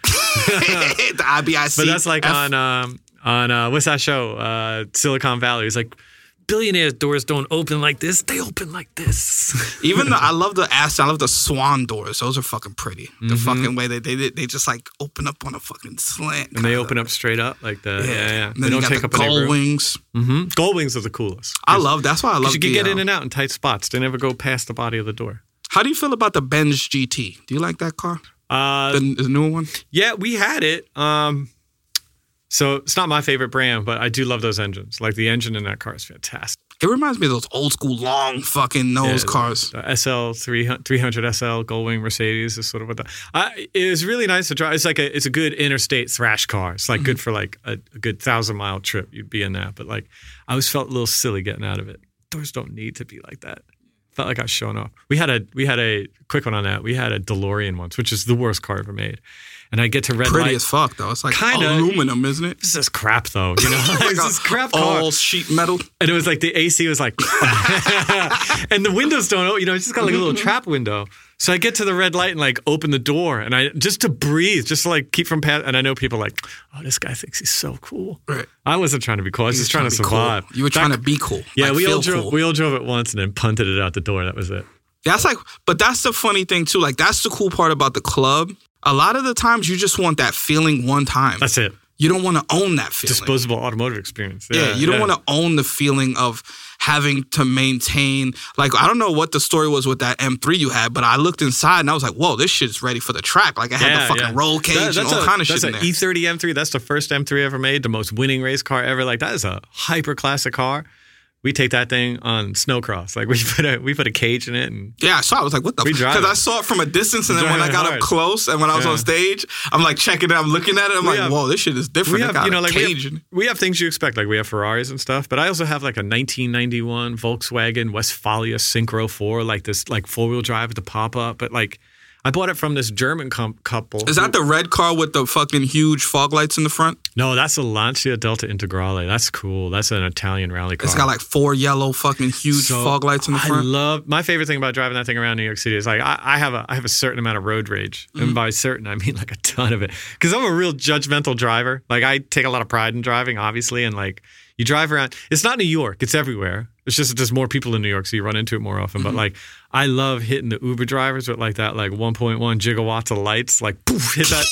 The IBIC. But that's like on what's that show? Silicon Valley. It's like, billionaires' doors don't open like this. They open like this. Even I love the swan doors. Those are fucking pretty. The fucking way they just like open up on a fucking slant. And they open up straight up like the, yeah. And They then you don't got take the up any gull room. wings. Gold wings are the coolest. That's why I love You can get in and out in tight spots. They never go past the body of the door. How do you feel about the Benz GT? Do you like that car? The newer one? Yeah, we had it. So it's not my favorite brand, but I do love those engines. Like the engine in that car is fantastic. It reminds me of those old school long fucking nose cars. The SL 300 SL Goldwing Mercedes is sort of what it was really nice to drive. It's like it's a good interstate thrash car. It's like good for like a good 1,000-mile trip. You'd be in that, but like I always felt a little silly getting out of it. Doors don't need to be like that. Felt like I was showing off. We had a quick one on that. We had a DeLorean once, which is the worst car ever made. And I get to red Pretty light. as fuck though. It's like Kinda. aluminum, isn't it? This is crap though, you know. Like It's this crap car. all sheet metal. And it was like the AC was like, and the windows don't open, it's just got like a little trap window. So I get to the red light and like open the door and I just to breathe, just to like keep from pass. And I know people like, oh, this guy thinks he's so cool. Right. I wasn't trying to be cool. I was just trying to be survive. Cool. You were trying to be cool. Yeah, like, we all feel drove it once and then punted it out the door. That was it. That's like, but that's the funny thing too. Like that's the cool part about the club. A lot of the times you just want that feeling one time. That's it. You don't want to own that feeling. Disposable automotive experience. Yeah, you don't want to own the feeling of having to maintain. Like, I don't know what the story was with that M3 you had, but I looked inside and I was like, whoa, this shit's ready for the track. Like, I had the fucking roll cage and all kind of shit in there. That's an E30 M3. That's the first M3 ever made, the most winning race car ever. Like, that is a hyper classic car. We take that thing on snowcross. Like we put a cage in it, and yeah, so I was like, "What the?" Because I saw it from a distance, and then when I got up close, and when I was on stage, I'm like checking it. I'm looking at it. I'm like, "Whoa, this shit is different." We have things you expect. Like we have Ferraris and stuff, but I also have like a 1991 Volkswagen Westfalia Synchro 4, like this, like 4-wheel drive with the pop up. But like, I bought it from this German couple. Is that the red car with the fucking huge fog lights in the front? No, that's a Lancia Delta Integrale. That's cool. That's an Italian rally car. It's got like 4 yellow fucking huge fog lights in the front. My favorite thing about driving that thing around New York City is like I have a certain amount of road rage. And by certain, I mean like a ton of it. Because I'm a real judgmental driver. Like I take a lot of pride in driving, obviously. And like you drive around. It's not New York. It's everywhere. It's just there's more people in New York, so you run into it more often. But like I love hitting the Uber drivers with like that like 1.1 gigawatts of lights. Like poof, hit that.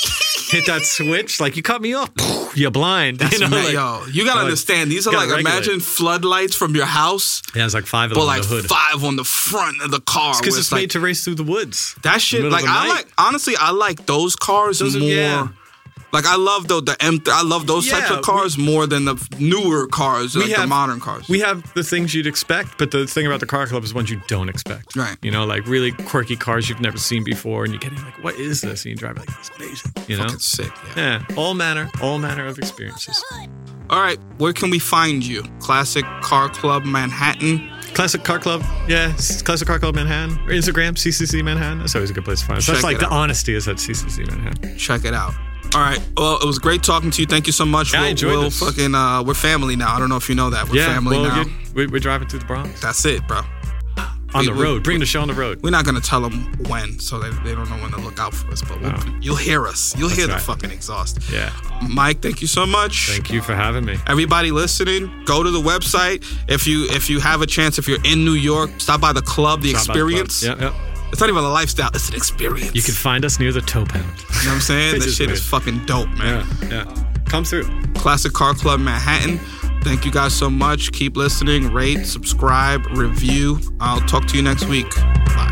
hit that switch. Like, you cut me off, you're blind. That's you know, you gotta understand. These are like, imagine floodlights from your house. Yeah, it's like 5 of them on the hood. But like 5 on the front of the car. Because it's made to race through the woods. That shit, like, I like those cars more. Yeah. Like, I love the M3. I love those types of cars more than the newer cars, the modern cars. We have the things you'd expect, but the thing about the car club is ones you don't expect. Right. You know, like really quirky cars you've never seen before, and you're getting like, what is this? And you drive like, it's amazing. You know? Fucking sick, yeah. All manner of experiences. All right, where can we find you? Classic Car Club Manhattan. Classic Car Club, yeah. Classic Car Club Manhattan. Or Instagram, CCC Manhattan. That's always a good place to find us. That's like the honesty is at CCC Manhattan. Check it out. All right. Well, it was great talking to you. Thank you so much. Yeah, I enjoyed this. We're family now. I don't know if you know that. We're family now. We're driving through the Bronx. That's it, bro. On the road. Bring the show on the road. We're not going to tell them when, so they don't know when to look out for us. But you'll hear us. You'll hear the fucking exhaust. Yeah. Mike, thank you so much. Thank you for having me. Everybody listening, go to the website. If you have a chance, if you're in New York, stop by the club, the experience. Yeah. It's not even a lifestyle. It's an experience. You can find us near the Toe Pound. You know what I'm saying? That shit is fucking dope, man. Yeah. Come through. Classic Car Club Manhattan. Thank you guys so much. Keep listening. Rate, subscribe, review. I'll talk to you next week. Bye.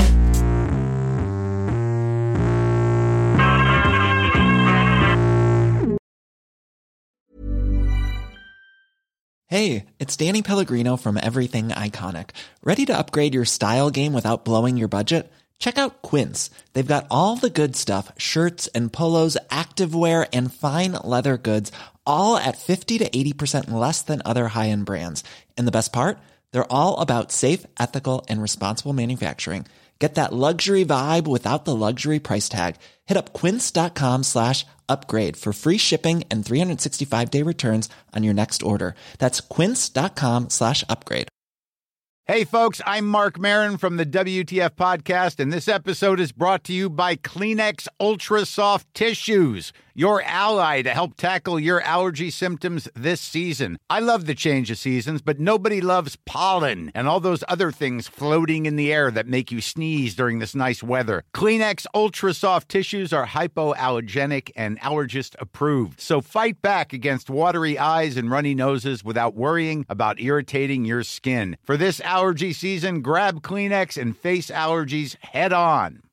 Hey, it's Danny Pellegrino from Everything Iconic. Ready to upgrade your style game without blowing your budget? Check out Quince. They've got all the good stuff, shirts and polos, activewear, and fine leather goods, all at 50 to 80% less than other high-end brands. And the best part? They're all about safe, ethical, and responsible manufacturing. Get that luxury vibe without the luxury price tag. Hit up quince.com/upgrade for free shipping and 365-day returns on your next order. That's quince.com/upgrade. Hey, folks, I'm Mark Maron from the WTF Podcast, and this episode is brought to you by Kleenex Ultra Soft Tissues, your ally to help tackle your allergy symptoms this season. I love the change of seasons, but nobody loves pollen and all those other things floating in the air that make you sneeze during this nice weather. Kleenex Ultra Soft Tissues are hypoallergenic and allergist approved, so fight back against watery eyes and runny noses without worrying about irritating your skin. For this allergy season, grab Kleenex and face allergies head on.